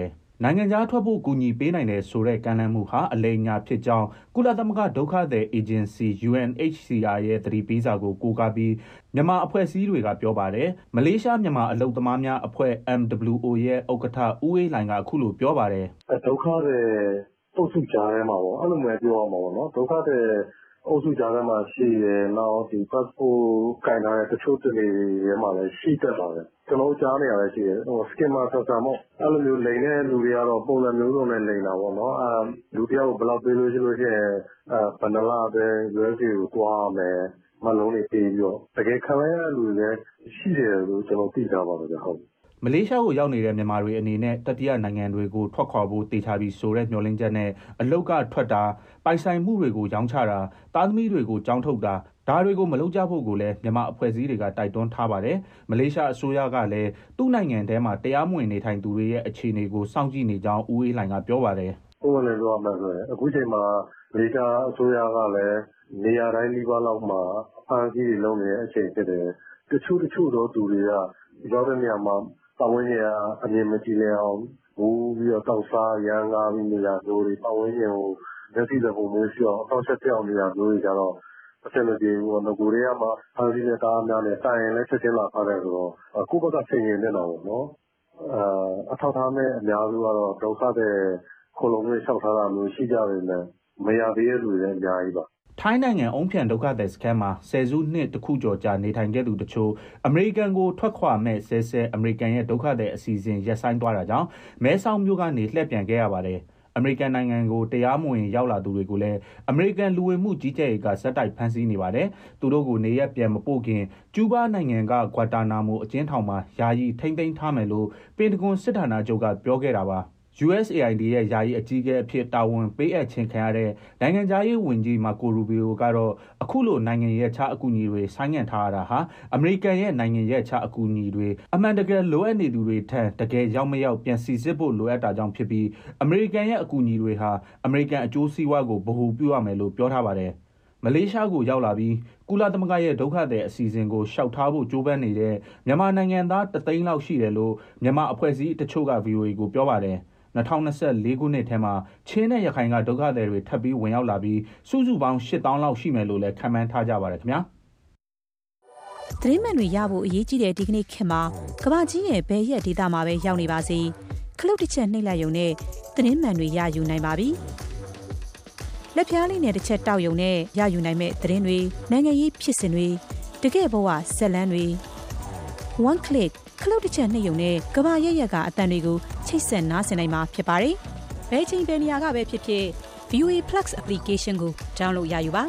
နိုင်ငံခြားထွက်ဖို့ကူညီပေးနိုင်တယ်ဆိုတဲ့ကမ်းလှမ်းမှုဟာအလိမ်ညာဖြစ်ကြောင်းကုလသမဂ္ဂဒုက္ခသည်အေဂျင်စီ ယူ အန် အိတ်ချ် စီ အာ ရဲ့သတိပေးစာကိုကိုးကားပြီးမြန်မာအဖွဲ့အစည်းတွေကပြောပါတယ်မလေးရှားမြန်မာအလုပ်သမားများအဖွဲ့ အမ် ဒဘလျူ အို ရဲ့ဥက္ကဋ္ဌဦးအေးလှိုင်ကအခုလိုပြောပါတယ်ဒုက္ခသည်ပုတ်စုကြားထဲမှာပေါ့အဲ့လိုမျိုးပြောရမှာပေါ့နော်ဒုက္ခသည်အုပ်စုကြားထဲမှာရှိတယ်နောက်ဒီ passport ကင်ထားတဲ့တချို့တလေတွေမှာလည်းရှိတတ်ပါတယ်ကျွန်တော်ကြားနေရတယ်ရှိတယ်ဟို schema ဆက်ဆံမို့အဲ့လိုမျိုးလိန်တဲ့လူတွေကတော့ပုံစံမျိုးစုံနဲ့လိန်တာပေါ့နော်အဲလူတယောက်ကိုဘယ်လောက်ပေးလို့ရှိလို့ရှိရင်အဲဘယ်နှလပဲ ယူ အက်စ် အေ ကိုတွားမယ်မလုံးတွေပေးပြီးတော့တကယ်ခံရတဲ့လူတွေလည်းရှိတယ်လို့ကျွန်တော်သိကြပါတယ်ဗျဟုတ်မလေးရှားကိုရောက်နေတဲ့မြန်မာတွေအနေနဲ့တတိယနိုင်ငံတွေကိုထွက်ခွာဖို့တေချာပြီးဆိုတဲ့မျှော်လင့်ချက်နဲ့အလုတ်ကထွက်တာပိုင်ဆိုင်မှုတွေကိုရောင်းချတာသားသမီးတွေကိုကြောင်းထုတ်တာဒါတွေကိုမလုပ်ကြဖို့ကိုလည်းမြန်မာအဖွဲ့အစည်းတွေကတိုက်တွန်းထားပါတယ်မလေးရှားအစိုးရကလည်းသူ့နိုင်ငံထဲမှာတရားမဝင်နေထိုင်သူတွေရဲ့အခြေအနေကိုစောင့်ကြည့်နေကြောင်းဦးအေးလှိုင်ကပြောပါတယ်ဟိုလည်းပြောမှဆိုရင်အခုချိန်မှာမလေးရှားအစိုးရကလည်းနေရာတိုင်းဒီပါလောက်မှာအဖမ်းအဆီးတွေလုပ်နေတဲ့အချိန်ဖြစ်တယ်တချို့တချို့တော့သူတွေကရောက်တဲ့နေရာမှာပတ်ဝန်းကျင်အမြင်မကြည့်လင်အောင်ဘူးပြီးတော့တောက်စားရန်ကားပြီးနေရာမျိုးတွေပတ်ဝန်းကျင်ကိုလက်ရှိတဲ့ပုံမျိုးရှိအောင်အထောက်ချက်ပြောင်းနေရာမျိုးတွေကြတော့အဆင်မပြေဘူး။ငကိုတွေကမှဖမ်းဆီးနေတာအများနဲ့တိုင်ရင်လည်းချက်ချင်းလာဖမ်းတယ်ဆိုတော့ကိုယ့်ဘက်ကချိန်ရင်နေတာပေါ့နော်။အဲအထောက်ထားမဲ့အများစုကတော့ဒုက္ခတဲ့ခုလုံးတွေလျှောက်ထားတာမျိုးရှိကြတယ်နဲ့မရသေးတဲ့လူတွေလည်းအများကြီးပါထိုင်းနိုင်ငံအုံဖြန်ဒုက္ခသည်စခန်းမှာဆယ်စုနှစ်တခုကျော်ကြာနေထိုင်ခဲ့သူတချို့အမေရိကန်ကိုထွက်ခွာမဲ့ဆဲဆဲအမေရိကန်ရဲ့ဒုက္ခသည်အစီအစဉ်ရပ်ဆိုင်းသွားတာကြောင့်မဲဆောက်မြို့ကနေလှည့်ပြန်ခဲ့ရပါတယ်အမေရိကန်နိုင်ငံကိုတရားမဝင်ရောက်လာသူတွေကိုလည်းအမေရိကန်လူဝင်မှုကြီးကြပ်ရေးကစက်တိုက်ဖမ်းဆီးနေပါတယ်သူတို့ကိုနေရက်ပြန်မပို့ခင်ကျူးဘားနိုင်ငံကဂွာတာနာမိုအကျဉ်းထောင်မှာယာယီထိမ့်သိမ်းထားမယ်လို့ပင်တဂွန်စစ်ဌာနချုပ်ကပြောခဲ့တာပါယူ အက်စ် အေ အိုင် ဒီ ရဲ့ယာယီအကြီးအကဲအဖြစ်တာဝန်ပေးအပ်ခြင်းခံရတဲ့နိုင်ငံခြားရေးဝန်ကြီးမာကိုရူဘီယိုကတော့အခုလိုနိုင်ငံရဲ့ခြားအကူအညီတွေဆိုင်းငံ့ထားရတာဟာအမေရိကန်ရဲ့နိုင်ငံရဲ့ခြားအကူအညီတွေအမှန်တကယ်လိုအပ်နေသူတွေထံတကယ်ရောက်မရောက်ပြန်စီစစ်ဖို့လိုအပ်တာကြောင့်ဖြစ်ပြီးအမေရိကန်ရဲ့အကူအညီတွေဟာအမေရိကန်အကျိုးစီးပွားကိုဗဟုပြုရမယ်လို့ပြောထားပါတယ်မလေးရှားကိုရောက်လာပြီးကုလသမဂ္ဂရဲ့ဒုက္ခသည်အစီအစဉ်ကိုရှောက်ထားဖို့ကြိုးပမ်းနေတဲ့မြန်မာနိုင်ငံသားတသိန်းလောက်ရှိတယ်လို့မြန်မာအဖွဲ့အစည်းတချို့က ဗီအိုအေ ကိုပြောပါတယ်၂၀၂၄ခုနှစ်ထဲမှာချင်းနဲ့ရခိုင်ကဒုက္ခသည်တွေထပ်ပြီးဝင်ရောက်လာပြီးစုစုပေါင်း၈သောင်းလောက်ရှိမယ်လို့လည်းခန့်မှန်းထားကြပါတယ်ခင်ဗျာသတင်းမှန်တွေရဖို့အရေးကြီးတဲ့ဒီကနေ့ခေတ်မှာကမ္ဘာကြီးရဲ့ဘယ်ရက်ဒေသမှာပဲရောက်နေပါစေခလုတ်တစ်ချက်နှိပ်လိုက်ရုံနဲ့သတင်းမှန်တွေရယူနိုင်ပါပြီလက်ဖြားလေးနဲ့တစ်ချက်တောက်ရုံနဲ့ရယူနိုင်မဲ့သတင်းတွေနိုင်ငံရေးဖြစ်စဉ်တွေတကယ့်ဘဝဇက်လန်းတွေ one clickခလုတ်တစ်ချက်နှိပ်ရုံနဲ့ကမ္ဘာရက်ရက်ကအတန်တွေကိုချိတ်ဆက်နားဆင်နိုင်မှာဖြစ်ပါတယ်။ဘယ်ချိန်ဘယ်နေရာကပဲဖြစ်ဖြစ် ဗီ အို အေ Plus application ကို download ရယူပါ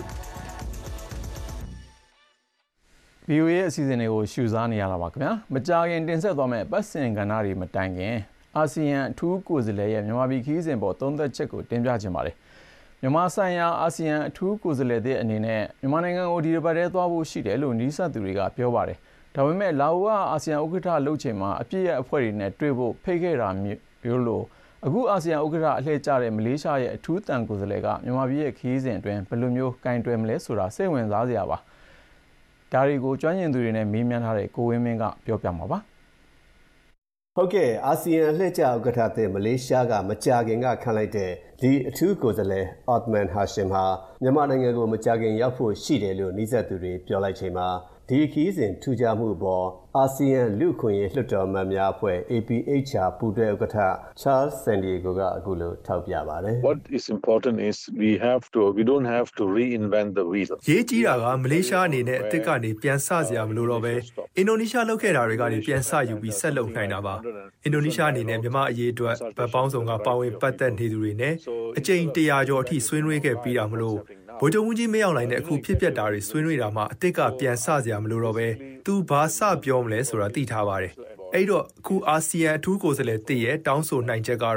။ ဗီ အို အေ ရဲ့အစီအစဉ်တွေကိုရှုစားနေရတာပါခင်ဗျာ။မကြာခင်တင်ဆက်သွားမယ့်ပတ်စင်ကဏ္ဍတွေမတိုင်ခင်အာဆီယံအထူးကိုယ်စားလှယ်ရဲ့မြန်မာပြည်ခီးစဉ်ပေါ်သုံးသက်ချက်ကိုတင်ပြခြင်းပါတယ်။မြန်မာဆိုင်ရာအာဆီယံအထူးကိုယ်စားလှယ်တဲ့အနေနဲ့မြန်မာနိုင်ငံကိုဒီတစ်ပတ်တည်းသွားဖို့ရှိတယ်လို့နှီးဆက်သူတွေကပြောပါတယ်။ဒါပေမဲ့လာအိုကအာဆီယံဥက္ကဋ္ဌလုပ်ချိန်မှာအပြည့်ရဲ့အဖွဲ့တွေနဲ့တွေ့ဖို့ဖိတ်ခဲ့တာမျိုးလို့အခုအာဆီယံဥက္ကဋ္ဌအလှည့်ကျတဲ့မလေးရှားရဲ့အထူးတန်ကိုယ်စားလှယ်ကမြန်မာပြည်ရဲ့ခီးစဉ်အတွင်းဘယ်လိုမျိုးကင်တွယ်မလဲဆိုတာစိတ်ဝင်စားစရာပါဒါတွေကိုကျွမ်းကျင်သူတွေနဲ့မေးမြန်းထားတဲ့ကိုဝင်းမင်းကပြောပြမှာပါဟုတ်ကဲ့အာဆီယံအလှည့်ကျဥက္ကဋ္ဌတဲ့မလေးရှားကမကြာခင်ကခန့်လိုက်တဲ့ဒီအထူးကိုယ်စားလှယ်အော့မန်ဟာရှင်ဟာမြန်မာနိုင်ငံကိုမကြာခင်ရောက်ဖို့ရှိတယ်လို့နှီးဆက်သူတွေပြောလိုက်ချိန်မှာဒီခီးစဉ်ထူးခြားမှုပေါ်အာဆီယံလူ့ခွင့်ရေးလွှတ်တော်မှများအဖွဲ့ အေ ပီ အိတ်ချ် အာ ပူးတွဲဥက္ကဋ္ဌ Charles Santiago ကအခုလိုထောက်ပြပါတယ် What is important is we have to we don't have to reinvent the wheel ရေးကြီးတာကမလေးရှားအနေနဲ့အစ်စ်ကနေပြန်ဆစရာမလိုတော့ပဲအင်ဒိုနီးရှားလောက်ခဲ့တာတွေကနေပြန်ဆယူပြီးဆက်လုပ်နိုင်တာပါအင်ဒိုနီးရှားအနေနဲ့မြန်မာအရေးအတွက်ဗတ်ပေါင်းဆောင်ကပါဝင်ပတ်သက်နေသူတွေနဲ့အကြိမ်တရာကျော်အထိဆွေးနွေးခဲ့ပြီးတာမလို့ဗိုလ်ချုပ်ဦးကြီးမရောက်နိုင်တဲ့အခုဖြစ်ပျက်တာတွေဆွေးနွေးတာမှအစ်စ်ကပြန်ဆစရာမလိုတော့ပဲသူဘာစပြောမလဲဆိုတာသိထားပါတယ်အဲ့တော့အခုအာဆီယံအထူးကိုယ်စားလှယ်တည်ရဲ့တောင်းဆိုနိုင်ချက်ကတော့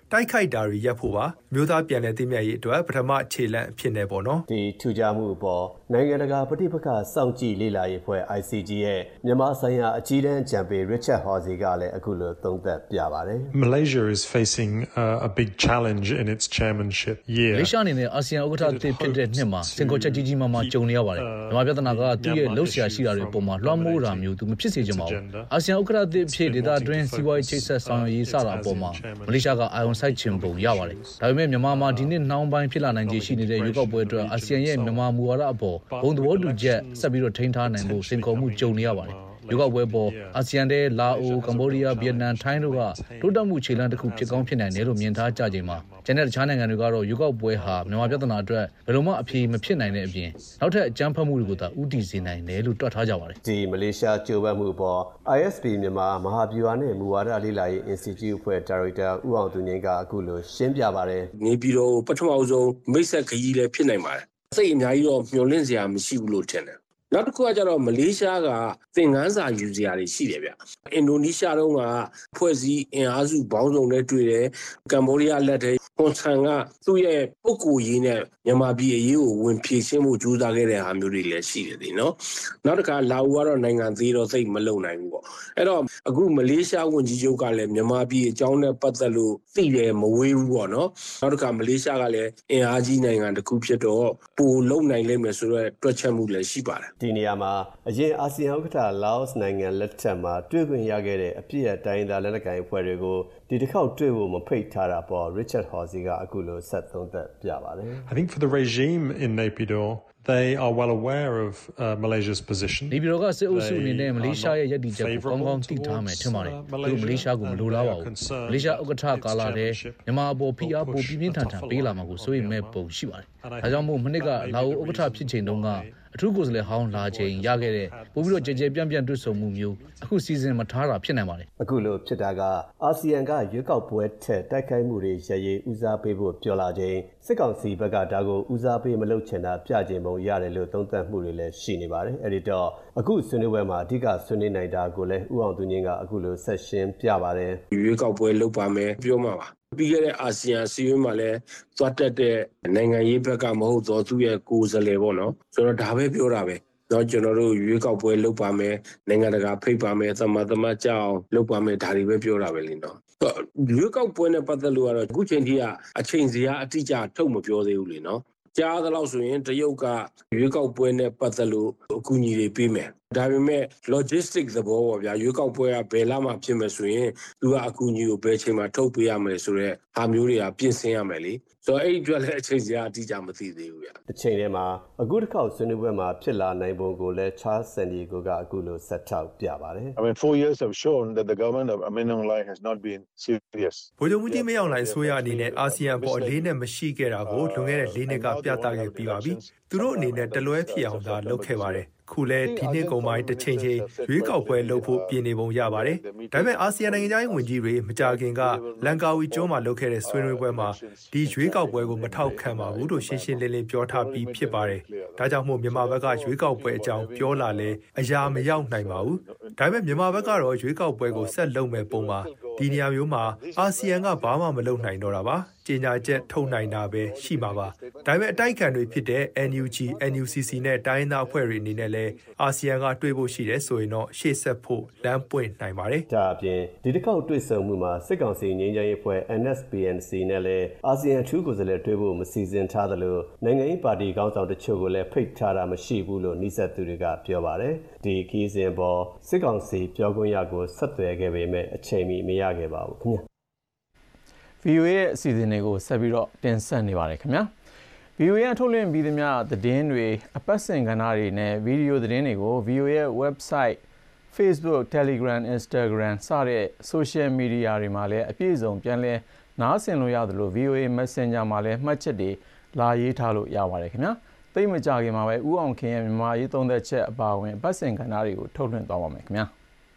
တိုက်ခိုက်တာတွေရပ်ဖို့ပါမျိုးသားပြန်လည်တည်မြဲရေးအတွက်ပထမခြေလှမ်းဖြစ်နေပေါ့နော်ဒီထူးခြားမှုအပေါ်နိုင်ငံတကာပဋိပက္ခစောင့်ကြည့်လေ့လာရေးဖွဲ့ I C G ရဲ့မြန်မာဆိုင်ရာအကြီးတန်းအကြံပေး Richard Horsey ကလည်းအခုလိုသုံးသပ်ပြပါတယ် Malaysia is facing uh, a big challenge in its chairmanship year မလေးရှားအနေနဲ့အာဆီယံဥက္ကဋ္ဌအသစ်ဖြစ်တဲ့နှစ်မှာစင်ကောချက်ကြီးကြီးမားမားကြုံနေရပါတယ်မြန်မာပြဿနာကသူ့ရဲ့လှုပ်ရှားရှိတာတွေအပေါ်မှာလွှမ်းမိုးတာမျိုးသူမဖြစ်စေချင်ပါဘူးအာဆီယံဥက္ကဋ္ဌအသစ်ဖြစ်ဒေသအတွင်းစီးပွားရေးချိတ်ဆက်ဆောင်ရွက်ရေးစတာအပေါ်မှာမလေးရှားကအာရုံစိုက်ချင်ပုံရပါတယ်ဒါပေမဲ့မြန်မာမှာဒီနှစ်နှောင်းပိုင်းဖြစ်လာနိုင်ခြေရှိနေတဲ့ရွေးကောက်ပွဲအတွက်အာဆီယံရဲ့မြန်မာမူဝါဒအပေါ်ဘုံသဘောတူချက်ဆက်ပြီးတော့ထိန်းထားနိုင်ဖို့စင်ခေါ်မှုကြုံနေရပါတယ်ရွေးကောက်ပွဲပေါ်အာဆီယံတဲ့လာအိုကမ္ဘောဒီးယားဗီယက်နမ်ထိုင်းတို့ကတိုးတက်မှုခြေလှမ်းတစ်ခုဖြစ်ကောင်းဖြစ်နိုင်တယ်လို့မြင်ထားကြချိန်မှာကျန်တဲ့တခြားနိုင်ငံတွေကတော့ရွေးကောက်ပွဲဟာမြန်မာပြည်ထနာအတွက်ဘယ်လိုမှအပြေမဖြစ်နိုင်တဲ့အပြင်နောက်ထပ်အကြမ်းဖက်မှုတွေကိုသာဥတီစေနိုင်တယ်လို့တွက်ထားကြပါတယ်ဒီမလေးရှားကြိုးပမ်းမှုပေါ် I S P မြန်မာမဟာဗျူဟာနဲ့မူဝါဒလေ့လာရေး Institute အဖွဲ့ဒါရိုက်တာဦးအောင်သူငိမ့်ကအခုလိုရှင်းပြပါတယ်နေပြည်တော်ပထမဆုံးမိတ်ဆက်ခရီးလည်းဖြစ်နိုင်ပါတယ်စိတ်အများကြီးတော့မျှော်လင့်စရာမရှိဘူးလို့ထင်တယ်နောက်တစ်ခုကကျတော့မလေးရှားကသင်ခန်းစာယူစရာတွေရှိတယ်ဗျအင်ဒိုနီးရှားတုန်းကဖွဲ့စည်းအင်အားစုဘောင်းစုံနဲ့တွေ့တယ်ကမ္ဘောဒီးယားလက်ထဲကွန်ဆန်ကသူ့ရဲ့ပုဂ္ဂိုလ်ရေးနဲ့မြန်မာပြည်အရေးကိုဝင်ဖြည့်ရှင်းမှုကြိုးစားခဲ့တဲ့ဟာမျိုးတွေလည်းရှိတယ်ဒီနော်နောက်တစ်ခါလာအိုကတော့နိုင်ငံသေးတော့စိတ်မလုံနိုင်ဘူးပေါ့အဲ့တော့အခုမလေးရှားဝန်ကြီးချုပ်ကလည်းမြန်မာပြည်အကြောင်းနဲ့ပတ်သက်လို့သိတယ်မဝေးဘူးပေါ့နော်နောက်တစ်ခါမလေးရှားကလည်းအင်အားကြီးနိုင်ငံတစ်ခုဖြစ်တော့ပိုလုံနိုင်လိမ့်မယ်ဆိုတော့တွက်ချက်မှုလည်းရှိပါတယ်ဒီနေရာမှာအရင်အာဆီယံဥက္ကဋ္ဌလာအိုနိုင်ငံလက်ထက်မှာတွေ့ခွင့်ရခဲ့တဲ့အပြည့်အတိုင်းသားလက်နက်ကိုင်အဖွဲ့တွေကိုဒီတစ်ခေါက်တွေ့ဖို့မဖိတ်ထားတာပေါ် Richard Horsey ကအခုလိုဆက်သုံးသပ်ပြပါတယ် I think for the regime in Naypyidaw they are well aware of uh, Malaysia's position နေပြည်တော်ကစစ်အုပ်စုအနေနဲ့မလေးရှားရဲ့ရည်တည်ချက်ကိုကောင်းကောင်းသိထားမယ်ထင်ပါတယ်သူမလေးရှားကိုမလိုလားပါဘူးမလေးရှားဥက္ကဋ္ဌကာလာတဲ့မြန်မာအပေါ်ဖိအားပိုပြင်းပြင်းထန်ထန်ပေးလာမှာကိုစိုးရိမ်မဲ့ပုံရှိပါတယ်ဒါကြောင့်မို့မနစ်ကလာအိုဥက္ကဋ္ဌဖြစ်ချိန်တုန်းကအထူးကိုယ်စားလှယ်ဟောင်းလာချိန်ရခဲ့တဲ့ပို့ပြီးတော့ကြဲကြဲပြန့်ပြန့်တွေ့ဆုံမှုမျိုးအခုစီစဉ်မထားတာဖြစ်နိုင်ပါတယ်အခုလိုဖြစ်တာကအာဆီယံကရွေးကောက်ပွဲထက်တိုက်ခိုက်မှုတွေရရေးဦးစားပေးဖို့ပြောလာချိန်စစ်ကောင်စီဘက်ကဒါကိုဦးစားပေးမလုပ်ချင်တာပြခြင်းပုံရတယ်လို့သုံးသပ်မှုတွေလည်းရှိနေပါတယ်အဲ့ဒီတော့အခုဆွေးနွေးပွဲမှာအဓိကဆွေးနွေးနိုင်တာကိုလည်းဦးအောင်သူငင်းကအခုလိုဆက်ရှင်းပြပါတယ်ရွေးကောက်ပွဲလုပ်ပါမယ်ပြောမှာပါပြီးခဲ့တဲ့အာဆီယံစီးပွားမှာလည်းသွားတက်တဲ့နိုင်ငံရေးဘက်ကမဟုတ်တော့သူ့ရဲ့ကိုယ်စားလှယ်ပေါ့နော်ဆိုတော့ဒါပဲပြောတာပဲတော့ကျွန်တော်တို့ရွေးကောက်ပွဲလုပ်ပါမယ်နိုင်ငံတကာဖိတ်ပါမယ်သမ္မာသမတ်ကြောင်းလုပ်ပါမယ်ဒါတွေပဲပြောတာပဲလीနော်ရွေးကောက်ပွဲနဲ့ပတ်သက်လို့ကတော့အခုချိန်ထိကအချိန်စရာအတိအကျထုတ်မပြောသေးဘူးလीနော်ကြားသလောက်ဆိုရင်တရုတ်ကရွေးကောက်ပွဲနဲ့ပတ်သက်လို့အကူအညီတွေပေးမယ်ဒါပေမဲ့ logistics သဘောပေါ့ဗျာရွေးကောက်ပွဲကဘယ်လာမှဖြစ်မယ်ဆိုရင်သူကအကူအညီကိုဘယ်ချိန်မှာထုတ်ပေးရမယ်ဆိုတော့ဟာမျိုးတွေကပြင်ဆင်ရမယ်လေဆိုတော့အဲ့ဒီအတွက်လည်းအချိန်စရာအတိအကျမသိသေးဘူးဗျာတစ်ချိန်တည်းမှာအခုတစ်ခေါက်ဆွေးနွေးပွဲမှာဖြစ်လာနိုင်ပုံကိုလည်း Charles Sandiego ကအခုလိုဆက်ထောက်ပြပါတယ် I mean four years have shown that the government of Amin Onglai has not been serious ဗိုလ်ချုပ်မှုကြီးမင်းအောင်လှိုင်ဆိုရအနေနဲ့အာဆီယံပေါ်အလေးနဲ့မရှိခဲ့တာကိုလွန်ခဲ့တဲ့၄နှစ်ကပြသခဲ့ပြီးပါပြီသူတို့အနေနဲ့တလွဲဖြစ်အောင်သာလုပ်ခဲ့ပါတယ်ခုလဲဒီနှစ်ကုန်ပိုင်းတစ်ချိန်ချင်းရွေးကောက်ပွဲလုပ်ဖို့ပြင်နေပုံရပါတယ်။ဒါပေမဲ့အာဆီယံနိုင်ငံသားဝင်ကြီးတွေမကြခင်ကလန်ကာဝီကျွန်းမှာလုပ်ခဲ့တဲ့ဆွေးနွေးပွဲမှာဒီရွေးကောက်ပွဲကိုမထောက်ခံပါဘူးလို့ရှင်းရှင်းလင်းလင်းပြောထားပြီးဖြစ်ပါတယ်။ဒါကြောင့်မို့မြန်မာဘက်ကရွေးကောက်ပွဲအကြောင်းပြောလာလဲအရာမရောက်နိုင်ပါဘူး။ဒါပေမဲ့မြန်မာဘက်ကတော့ရွေးကောက်ပွဲကိုဆက်လုပ်မဲ့ပုံမှာဒီနေရာမျိုးမှာအာဆီယံကဘာမှမလုပ်နိုင်တော့တာပါ။ကြေညာချက်ထုတ်နိုင်တာပဲရှိမှာပါဒါပေမဲ့အတိုက်ခံတွေဖြစ်တဲ့ N U G N U C C နဲ့တိုင်းသားအဖွဲ့တွေအနေနဲ့လည်းအာဆီယံကတွေ့ဖို့ရှိတယ်ဆိုရင်တော့ရှေ့ဆက်ဖို့လမ်းပွင့်နိုင်ပါတယ်ဒါအပြင်ဒီတစ်ခေါက်တွေ့ဆုံမှုမှာစစ်ကောင်စီငြိမ်းချမ်းရေးအဖွဲ့ N S P N C နဲ့လည်းအာဆီယံထူးကိုယ်စားလှယ်တွေ့ဖို့မစီစဉ်ထားသလိုနိုင်ငံရေးပါတီခေါင်းဆောင်တချို့ကိုလည်းဖိတ်ထားတာမရှိဘူးလို့နှိစက်သူတွေကပြောပါတယ်ဒီခီးစဉ်ပေါ်စစ်ကောင်စီပြောခွင့်ရကိုဆက်သွယ်ခဲ့ပေမဲ့အချိန်မီမရခဲ့ပါဘူးခင်ဗျာဗီအိုအေ ရဲ့အစီအစဉ်တွေကိုဆက်ပြီးတော့တင်ဆက်နေပါတယ်ခင်ဗျာ ဗီအိုအေ ကထုတ်လွှင့်ပြီးသမျှသတင်းတွေအပတ်စဉ်ကဏ္ဍတွေနဲ့ဗီဒီယိုသတင်းတွေကို ဗီအိုအေ ရဲ့ website Facebook Telegram Instagram စတဲ့ social media တွေမှာလည်းအပြည့်အစုံပြန်လည်နားဆင်လို့ရသလို ဗီအိုအေ Messenger မှာလည်းမှတ်ချက်တွေလာရေးထားလို့ရပါတယ်ခင်ဗျာသိမကြခင်မှာပဲဦးအောင်ခင်ရဲ့မြန်မာရေးသုံးသက်ချက်အပါအဝင်အပတ်စဉ်ကဏ္ဍတွေကိုထုတ်လွှင့်သွားပါမယ်ခင်ဗျာ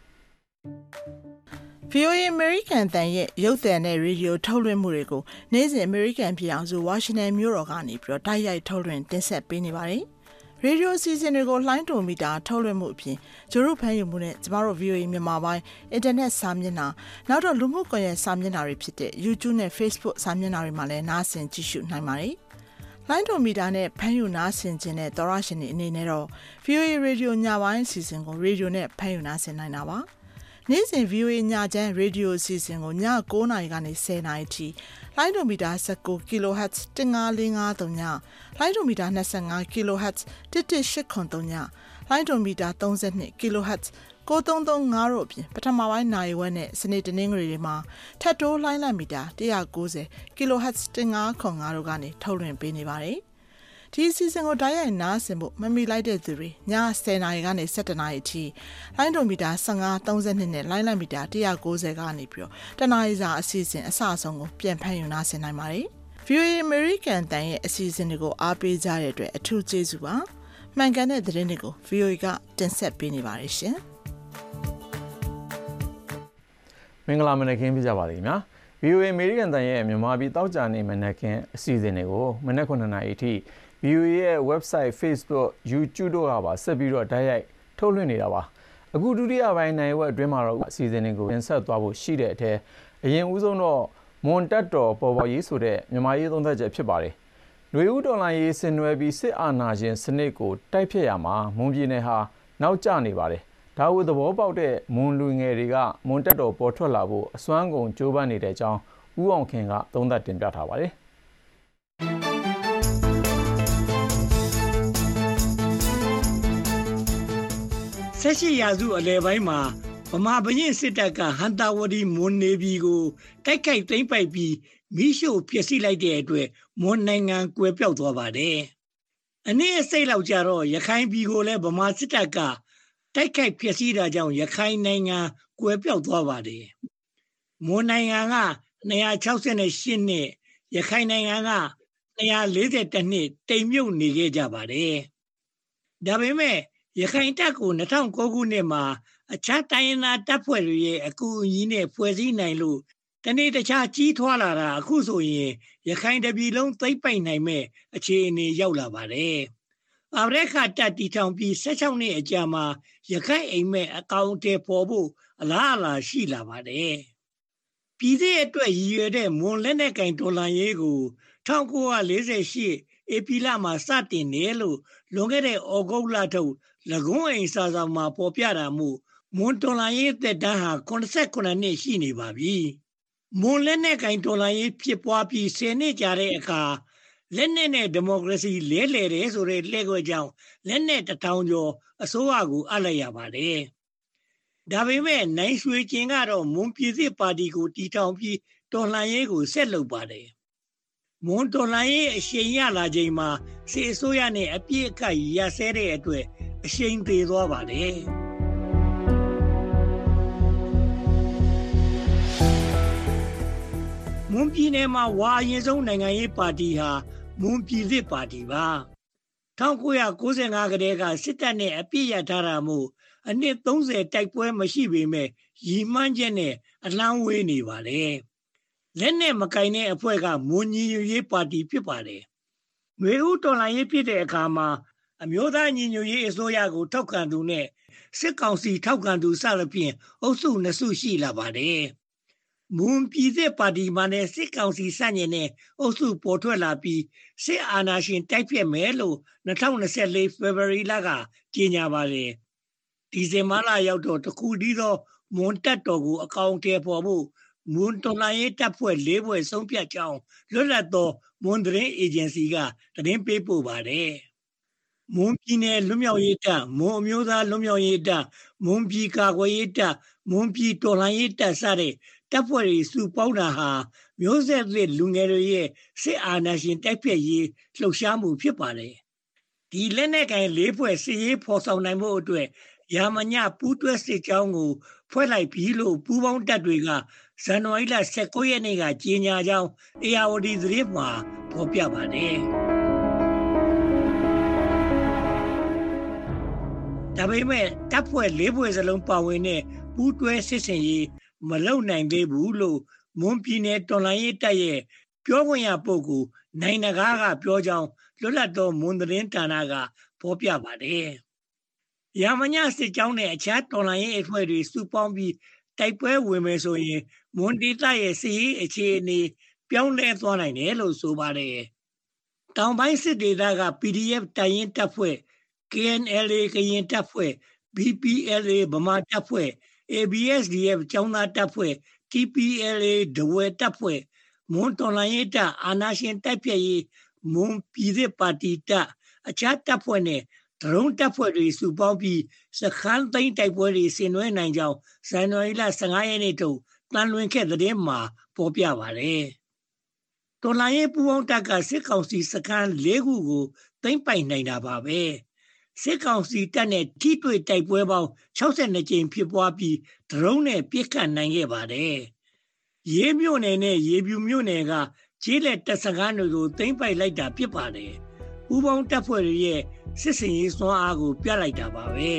ဗီအိုအေ American တန်ရဲ့ရုပ်သံနဲ့ရေဒီယိုထုတ်လွှင့်မှုတွေကိုနေ့စဉ် American ပြည်အောင်စု Washington မြို့တော်ကနေပြီးတော့တိုက်ရိုက်ထုတ်လွှင့်တင်ဆက်ပေးနေပါတယ်။ရေဒီယိုအစီအစဉ်တွေကိုလှိုင်းတိုမီတာထုတ်လွှင့်မှုအပြင်ဂျိုရုဖန်ယူမှုနဲ့ကျမတို့ ဗီအိုအေ မြန်မာပိုင်းအင်တာနက်စာမျက်နှာနောက်တော့လူမှုကွန်ရက်စာမျက်နှာတွေဖြစ်တဲ့ YouTube နဲ့ Facebook စာမျက်နှာတွေမှာလည်းနားဆင်ကြည့်ရှုနိုင်ပါတယ်။လှိုင်းတိုမီတာနဲ့ဖန်ယူနားဆင်ခြင်းနဲ့သောရရှင်တွေအနေနဲ့တော့ ဗီအိုအေ ရေဒီယိုညပိုင်းအစီအစဉ်ကိုရေဒီယိုနဲ့ဖန်ယူနားဆင်နိုင်တာပါ။နေ့စဉ် ဗီအိုအေ ညချမ်းရေဒီယိုအစီအစဉ်ကိုည9:00နာရီကနေ10:00နာရီထိလိုင်းဒိုမီတာnineteen kilohertz one five four five threeညလိုင်းဒိုမီတာtwenty-five kilohertz one one eight seven threeညလိုင်းဒိုမီတာthirty-two kilohertz nine three three fiveတို့အပြင်ပထမပိုင်းနိုင်ဝက်နဲ့စနေတနင်္ဂနွေတွေမှာထပ်တိုးလိုင်းလက်မီတာone ninety kilohertz one five five fiveတို့ကနေထုတ်လွှင့်ပေးနေပါတယ်ဒီအစီအစဉ်ကိုတိုက်ရိုက်နားဆင်ဖို့မမီလိုက်တဲ့သူတွေညtenနာရီကနေsevenနာရီအထိလိုင်းဒိုမီတာfifteen thirty-twoနဲ့လိုင်းလက်မီတာone ninetyကနေပြီးတော့တနားရီစာအစီအစဉ်အစအဆုံးကိုပြန်ဖန်ယူနားဆင်နိုင်ပါတယ်။ V O A American တန်ရဲ့အစီအစဉ်တွေကိုအားပေးကြတဲ့အတွက်အထူးကျေးဇူးပါ။မှန်ကန်တဲ့သတင်းတွေကို V O A ကတင်ဆက်ပေးနေပါတယ်ရှင်။မင်္ဂလာမနက်ခင်းပြကြပါလိမ့်ခင်ဗျာ။ V O A American တန်ရဲ့မြန်မာပြည်တောက်ကြနေမနက်ခင်းအစီအစဉ်တွေကိုမနက်nineနာရီအထိ V O A ရဲ့ website Facebook YouTube တို့ကပါဆက်ပြီးတော့တိုက်ရိုက်ထုတ်လွှင့်နေတာပါအခုဒုတိယပိုင်းနိုင်ဝက်အတွင်းမှာတော့အစီအစဉ်တွေကိုတင်ဆက်သွားဖို့ရှိတဲ့အထက်အရင်ဦးဆုံးတော့မွန်တက်တော်ပေါ်ပေါ်ရေးဆိုတဲ့မြန်မာရေးသုံးသက်ချက်ဖြစ်ပါတယ်ຫນွေဦးတော်လိုင်းရေးဆင်နွယ်ပြီးစစ်အာဏာရှင်စနစ်ကိုတိုက်ဖျက်ရမှာမွန်ပြည်နယ်ဟာနောက်ကျနေပါတယ်ဒါကိုသဘောပေါက်တဲ့မွန်လူငယ်တွေကမွန်တက်တော်ပေါ်ထွက်လာဖို့အစွမ်းကုန်ကြိုးပမ်းနေတဲ့အကြောင်းဦးအောင်ခင်ကသုံးသပ်တင်ပြထားပါတယ်ဆက်ရှိရာစုအလယ်ပိုင်းမှာဗမာဘရင်စစ်တပ်ကဟန်တာဝတီမွန်နေပြည်ကိုတိုက်ခိုက်သိမ်းပိုက်ပြီးမိရှို့ဖျက်ဆီးလိုက်တဲ့အတွက်မွန်နိုင်ငံကွယ်ပြောက်သွားပါတယ်။အနည်းအစိတ်လောက်ကြတော့ရခိုင်ပြည်ကိုလည်းဗမာစစ်တပ်ကတိုက်ခိုက်ဖျက်ဆီးတာကြောင့်ရခိုင်နိုင်ငံကွယ်ပြောက်သွားပါတယ်။မွန်နိုင်ငံကtwo hundred sixty-eightနှစ်ရခိုင်နိုင်ငံကtwo hundred forty-oneနှစ်တိမ်မြုပ်နေခဲ့ကြပါတယ်။ဒါပေမဲ့ရခိုင်တပ်ကိုtwo thousand nineခုနှစ်မှာအခြားတိုင်းရင်းသားတပ်ဖွဲ့တွေရဲ့အကူအညီနဲ့ဖွဲ့စည်းနိုင်လို့တနေ့တခြားကြီးထွားလာတာအခုဆိုရင်ရခိုင်တပြည်လုံးသိမ့်ပိုက်နိုင်မဲ့အခြေအနေရောက်လာပါတယ်။အာရခတပ်တီထောင်ပြီးsixteenနှစ်အကြာမှာရခိုင်အိမ်မက်အကောင့်တွေပေါ်ဖို့အလားအလာရှိလာပါတယ်။ပြည်သူ့အတွက်ရည်ရွယ်တဲ့မွန်လက်နက်ကင်ဒေါ်လာရေးကိုnineteen forty-eightဧပြီလမှာစတင်တယ်လို့လွန်ခဲ့တဲ့ဩဂုတ်လထုတ်လကွန်းအိမ်စာဆောင်မှာပေါ်ပြတာမို့မွန်တော်လိုင်းရေးသက်တမ်းဟာseventy-nineနှစ်ရှိနေပါပြီ။မွန်လက်နက်ကင်တော်လိုင်းရေးဖြစ်ပွားပြီးtenနှစ်ကြာတဲ့အခါလက်နက်နဲ့ဒီမိုကရေစီလဲလှယ်တယ်ဆိုတဲ့လှည့်ကွက်ကြောင့်လက်နက်တစ်ထောင်ကျော်အစိုးရကိုအပ်လိုက်ရပါတယ်။ဒါပေမဲ့နိုင်ရွှေကျင်ကတော့မွန်ပြည်သစ်ပါတီကိုတီထောင်ပြီးတော်လှန်ရေးကိုဆက်လုပ်ပါတယ်။မွန်တော်လှန်ရေးအရှိန်ရလာချိန်မှာစစ်အစိုးရနဲ့အပြစ်အခတ်ရဆဲတဲ့အတွက်အရှိန်သေးသွားပါတယ်။မွန်ပြည်နယ်မှာဝါအရင်ဆုံးနိုင်ငံရေးပါတီဟာမွန်ပြည်သစ်ပါတီပါnineteen ninety-fiveကတည်းကစစ်တပ်နဲ့အပြစ်ရထားတာမို့အနှစ်thirtyတိုက်ပွဲမရှိပေမဲ့ရည်မှန်းချက်နဲ့အလန်းဝေးနေပါတယ်။လက်နဲ့မကင်တဲ့အဖွဲ့ကမွန်ညီညွတ်ရေးပါတီဖြစ်ပါတယ်။ຫນွေဦးတော်လှန်ရေးဖြစ်တဲ့အခါမှာအမျိုးသားညီညွတ်ရေးအစိုးရကိုထောက်ခံသူနဲ့စစ်ကောင်စီထောက်ခံသူစသဖြင့်အုပ်စုနှစ်စုရှိလာပါတယ်။မွန်ပြည်သစ်ပါတီမှနဲ့စစ်ကောင်စီဆန့်ကျင်တဲ့အုပ်စုပေါ်ထွက်လာပြီးစစ်အာဏာရှင်တိုက်ဖျက်မယ်လို့twenty twenty-fourဖေဖော်ဝါရီလကကြေညာပါတယ်။ဒီဇင်ဘာလရောက်တော့တခုတည်းသောမွန်တပ်တော်ကိုအကောင်အထည်ဖော်ဖို့မွန်တော်လှန်ရေးတပ်ဖွဲ့၄ဖွဲ့ဆုံးဖြတ်ကြောင်းလွတ်လပ်သောမွန်သတင်းအေဂျင်စီကသတင်းပေးပို့ပါတယ်။မွန်ပြည်နယ်လွတ်မြောက်ရေးတပ်မွန်အမျိုးသားလွတ်မြောက်ရေးတပ်မွန်ပြည်ကာကွယ်ရေးတပ်မွန်ပြည်တော်လှန်ရေးတပ်စတဲ့တပ်ဖွဲ့တွေစုပေါင်းတာဟာမျိုးဆက်သစ်လူငယ်တွေရဲ့စစ်အာဏာရှင်တိုက်ဖျက်ရေးလှုပ်ရှားမှုဖြစ်ပါတယ်။ဒီလက်နက်ကိုင်၄ဖွဲ့စစ်ရေးဖော်ဆောင်နိုင်ဖို့အတွက်ရာမညပူးတွဲစစ်ကြောင်းကိုဖွဲ့လိုက်ပြီးလို့ပူးပေါင်းတပ်တွေကဇန်နဝါရီလnineteenရက်နေ့ကကြေညာကြောင်းအေရဝတီသတင်းမှာဖော်ပြပါတယ်။ဒါပေမဲ့တပ်ဖွဲ့၄ဖွဲ့စလုံးပါဝင်တဲ့ပူးတွဲစစ်ဆင်ရေးမလုပ်နိုင်သေးဘူးလို့မွန်ပြည်နယ်တော်လှန်ရေးတပ်ရဲ့ပြောခွင့်ရပုဂ္ဂိုလ်နိုင်နဂါးကပြောကြောင်းလွတ်လပ်သောမွန်သတင်းဌာနကဖော်ပြပါတယ်။ရာမညစစ်ကြောင်းနဲ့အခြားတော်လှန်ရေးအဖွဲ့တွေစုပေါင်းပြီးတိုက်ပွဲဝင်မယ်ဆိုရင်မွန်ဒေသရဲ့စစ်ရေးအခြေအနေပြောင်းလဲသွားနိုင်တယ်လို့ဆိုပါတယ်။တောင်ပိုင်းစစ်ဒေသက P D F တိုင်ရင်တပ်ဖွဲ့ K N L A ကရင်တပ်ဖွဲ့ B P L A ဗမာတပ်ဖွဲ့ A B S D F ကျောင်းသားတပ်ဖွဲ့ T P L A ဒဝဲတပ်ဖွဲ့မွန်တော်လှန်ရေးတပ်အာဏာရှင်တိုက်ဖြတ်ရေးမွန်ပြည်သစ်ပါတီတပ်အခြားတပ်ဖွဲ့နဲ့ဒရုန်းတပ်ဖွဲ့တွေစုပေါင်းပြီးစခန်းသိမ်းတိုက်ပွဲတွေဆင်နွှဲနိုင်ကြောင်းဇန်နဝါရီလဆယ့်ငါးရက်နေ့ထုတ်တန်လွင်ခဲ့တဲ့မှာဖော်ပြပါတယ်။တော်လှန်ရေးပူးပေါင်းတပ်ကစစ်ကောင်စီစခန်း၄ခုကိုသိမ်းပိုက်နိုင်တာပါပဲ။စစ်ကောင်စီတပ်နဲ့ထိတွေ့တိုက်ပွဲပေါင်း၆၂ကြိမ်ဖြစ်ပွားပြီးဒရုန်းနဲ့ပစ်ခတ်နိုင်ခဲ့ပါတယ်။ရေးမြို့နယ်နဲ့ရေပြူမြို့နယ်ကကျေးလက်တပ်စခန်းတွေကိုသိမ်းပိုက်လိုက်တာဖြစ်ပါတယ်။ပူးပေါင်းတပ်ဖွဲ့တွေရဲ့စစ်စင်ရေးစွမ်းအားကိုပြလိုက်တာပါပဲ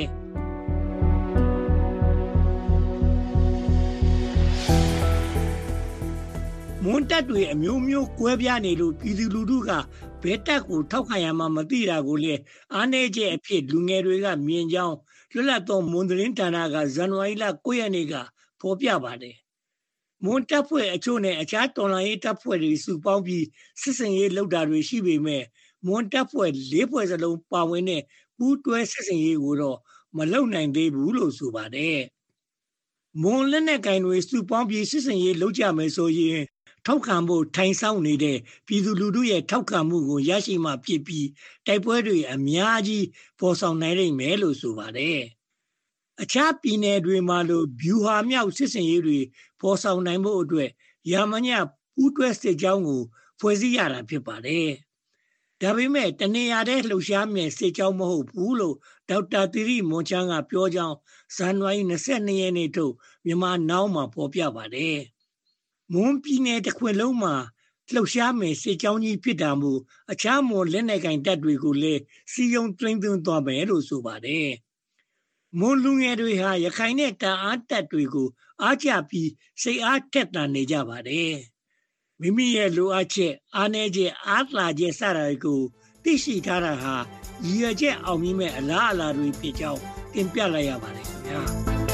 မွန်တပ်တွေအမျိုးမျိုးကွဲပြားနေလို့ပြည်သူလူထုကဘယ်တပ်ကိုထောက်ခံရမှမသိတာကိုလေအားနည်းချက်အဖြစ်လူငယ်တွေကမြင်ကြောင်းလွတ်လပ်သောမွန်သတင်းဌာနကဇန်နဝါရီလ၉ရက်နေ့ကဖော်ပြပါတယ်မွန်တပ်ဖွဲ့အချို့နဲ့အခြားတော်လှန်ရေးတပ်ဖွဲ့တွေစုပေါင်းပြီးစစ်စင်ရေးလုပ်တာတွေရှိပေမဲ့မွန်တပ်ဖွဲ့လေးဖွဲ့စလုံးပါဝင်တဲ့ပူးတွဲစစ်စင်ရေးကိုတော့မလုပ်နိုင်သေးဘူးလို့ဆိုပါတယ်။မွန်လက်နက်ကင်တွေစုပေါင်းပြီးစစ်စင်ရေးလုပ်ကြမယ်ဆိုရင်ထောက်ခံဖို့ထိုင်ဆောင်နေတဲ့ပြည်သူလူထုရဲ့ထောက်ခံမှုကိုရရှိမှဖြစ်ပြီးတိုက်ပွဲတွေအများကြီးပေါ်ဆောင်နိုင်နိုင်မယ်လို့ဆိုပါတယ်။အခြားပြည်နယ်တွေမှာလိုဗျူဟာမြောက်စစ်စင်ရေးတွေပေါ်ဆောင်နိုင်ဖို့အတွက်ရာမညပူးတွဲစစ်ကြောင်းကိုဖွဲ့စည်းရတာဖြစ်ပါတယ်။ဒါပေမဲ့တနေရာတဲ့လှုပ်ရှားမြဲစစ်ကြောင်းမဟုတ်ဘူးလို့ဒေါက်တာသီရိမွန်ချမ်းကပြောကြောင်းဇန်နဝါရီလ၂၂ရက်နေ့ထုတ်မြန်မာနောင်မှာဖော်ပြပါတယ်။မွန်ပြည်နယ်တစ်ခွင်လုံးမှာလှုပ်ရှားမြဲစစ်ကြောင်းကြီးဖြစ်တာမို့အခြားမွန်လက်နက်ကင်တပ်တွေကိုလည်းစီယုံတွင်းသွင်းသွားမယ်လို့ဆိုပါတယ်။မွန်လူငယ်တွေဟာရခိုင်နဲ့တန်အားတပ်တွေကိုအားကျပြီးစိတ်အားထက်သန်နေကြပါတယ်။မိမိရဲ့လိုအပ်ချက်အားနည်းချက်အားသာချက်စတာတွေကိုသိရှိထားတာဟာရည်ရွယ်ချက်အောင်မြင်မဲ့အလားအလာတွေဖြစ်ကြောင်းတင်ပြလိုက်ရပါတယ်ခင်ဗျာ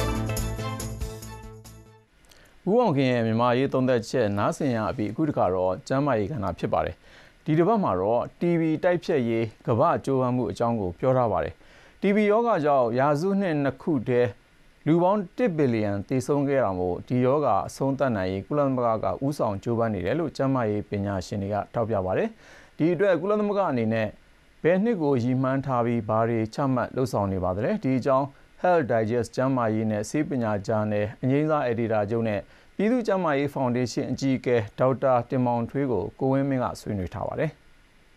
ဦးအောင်ခင်ရဲ့မြန်မာရေးသုံးသက်ချက်နားဆင်ရပြီးအခုတခါတော့ကျမ်းမာရေးကဏ္ဍဖြစ်ပါတယ်ဒီတစ်ပတ်မှာတော့ တီ ဗီ တိုက်ဖြတ်ရေးကမ္ဘာ့ကြိုးပမ်းမှုအကြောင်းကိုပြောထားပါတယ် တီ ဗီ ရောဂါကြောင့်ရာစုနှစ်နှစ်ခုတည်းလူပေါင်းတစ်ဘီလီယံတည်ဆုံးခဲ့တာမို့ဒီရောဂါအဆုံးသတ်နိုင်ရေးကုလသမဂ္ဂကဥဆောင်ကြိုးပမ်းနေတယ်လို့ကျန်းမာရေးပညာရှင်တွေကထောက်ပြပါတယ်။ဒီအတွက်ကုလသမဂ္ဂအနေနဲ့ဘယ်နှစ်ကိုရည်မှန်းထားပြီးဘာတွေချမှတ်လှုပ်ဆောင်နေပါသလဲ။ဒီအကြောင်း Health Digest ကျန်းမာရေးနဲ့ဆေးပညာဂျာနယ်အငြိမ်းစားအယ်ဒီတာချုပ်နဲ့ပြည်သူ့ကျန်းမာရေးဖောင်ဒေးရှင်းအကြီးအကဲဒေါက်တာတင်မောင်ထွေးကိုကိုဝင်းမင်းကဆွေးနွေးထားပါတယ်။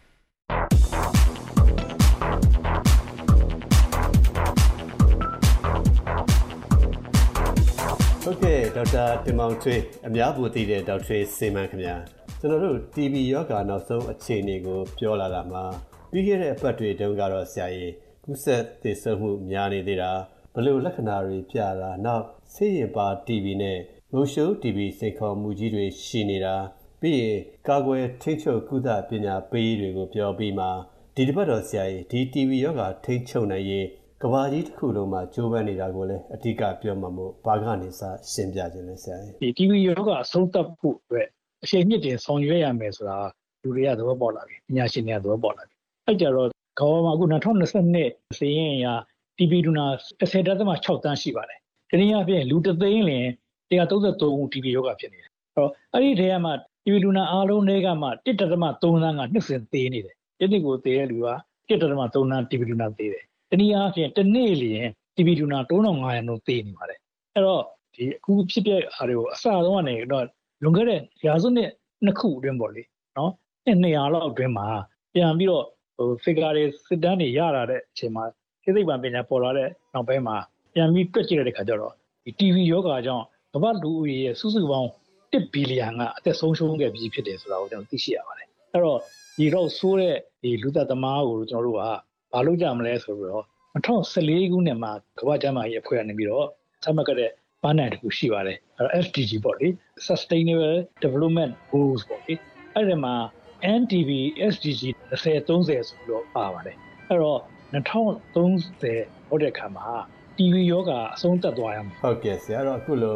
ဟုတ်ကဲ့ဒေါက်တာတင်မောင်ထွေးအများပိုသိတဲ့ဒေါက်တာစေမန်ခင်ဗျာကျွန်တော်တို့ တီ ဗီ ရောဂါနောက်ဆုံးအခြေအနေကိုပြောလာတာမှာပြီးခဲ့တဲ့အပတ်တွေတုန်းကတော့ဆရာကြီးကူးစက်သေဆုံးမှုများနေသေးတာဘယ်လိုလက္ခဏာတွေပြတာနောက်ဆေးရင်ပါ တီ ဗီ နဲ့ငုံရှိုး တီ ဗီ စိတ်ခေါ်မှုကြီးတွေရှိနေတာပြီးရင်ကာကွယ်ထိန်းချုပ်ကုသပညာပေးရေးတွေကိုပြောပြီးမှဒီတစ်ပတ်တော့ဆရာကြီးဒီ တီ ဗီ ရောဂါထိန်းချုပ်နိုင်ရေးကဘာကြီးတစ်ခုလုံးမှာကြိုးပမ်းနေတာကိုလည်းအဓိကပြောမှာမို့ဘာကနေစရှင်းပြခြင်းလဲဆရာကြီးဒီ တီ ဗီ ရောဂါအဆုံးသတ်ဖို့အတွက်အချိန်မြင့်တင်ဆောင်ရွက်ရမယ်ဆိုတာလူတွေကသဘောပေါက်လာပြီပညာရှင်တွေကသဘောပေါက်လာပြီအဲ့ကြတော့ကမ္ဘာမှာအခု၂၀၂၂စာရင်းအရ တီ ဗီ လူနာ၁၀.၆ သန်းရှိပါတယ်ဒီနေ့အပြင်လူတစ်သိန်းလင်၁၃၃ဦး တီ ဗီ ရောဂါဖြစ်နေတယ်အဲ့တော့အဲ့ဒီထဲမှာ တီ ဗီ လူနာအားလုံးတွေကမှ၁.၃ သန်းကနှစ်စဉ်သေနေတယ်ဒီနေ့ကိုသေတဲ့လူက၁.၃ သန်း တီ ဗီ လူနာသေတယ်တနည်းအားဖြင့်တစ်နေ့လျင် တီ ဗီ လူနာ၃ထောင်၅ရာနှုန်းသေနေပါတယ်အဲ့တော့ဒီအခုဖြစ်တဲ့အားတွေကိုအစဆုံးကနေတော့လွန်ခဲ့တဲ့ရာစုနှစ်နှစ်ခုအတွင်းပေါ့လေနော်နှစ်၂ရာလောက်အတွင်းမှာပြန်ပြီးတော့ဟို figure တွေစစ်တမ်းတွေရလာတဲ့အချိန်မှာသိသိပ္ပံပညာပေါ်လာတဲ့နောက်ပိုင်းမှာပြန်ပြီးတွက်ကြည့်တဲ့အခါကျတော့ဒီ တီ ဗီ ရောဂါကြောင့်ကမ္ဘာလူဦးရေရဲ့စုစုပေါင်းတစ်ဘီလီယံကအသက်ဆုံးရှုံးခဲ့ပြီးဖြစ်တယ်ဆိုတာကိုကျွန်တော်သိရှိရပါတယ်အဲ့တော့ဒီတော့ဆိုးတဲ့ဒီလူသက်သမားကိုကျွန်တော်တို့ကဘာလုပ်ကြမလဲဆိုပြီးတော့၂၀၁၄ခုနှစ်မှာကမ္ဘာ့ကျန်းမာရေးအဖွဲ့ကနေပြီးတော့သတ်မှတ်ခဲ့တဲ့ပန်းတိုင်တစ်ခုရှိပါတယ်အဲ့တော့ S D G ပေါ့လေ Sustainable Development Goals ပေါ့လေအဲ့ဒီမှာ N T V S D G ၂၀၃၀ဆိုပြီးတော့ပါပါတယ်အဲ့တော့ 2030ဟုတ်တဲ့ခါမှာ တီ ဗီ ယောဂအဆုံးသတ်သွားရမယ်ဟုတ်ကဲ့ဆရာအဲ့တော့အခုလို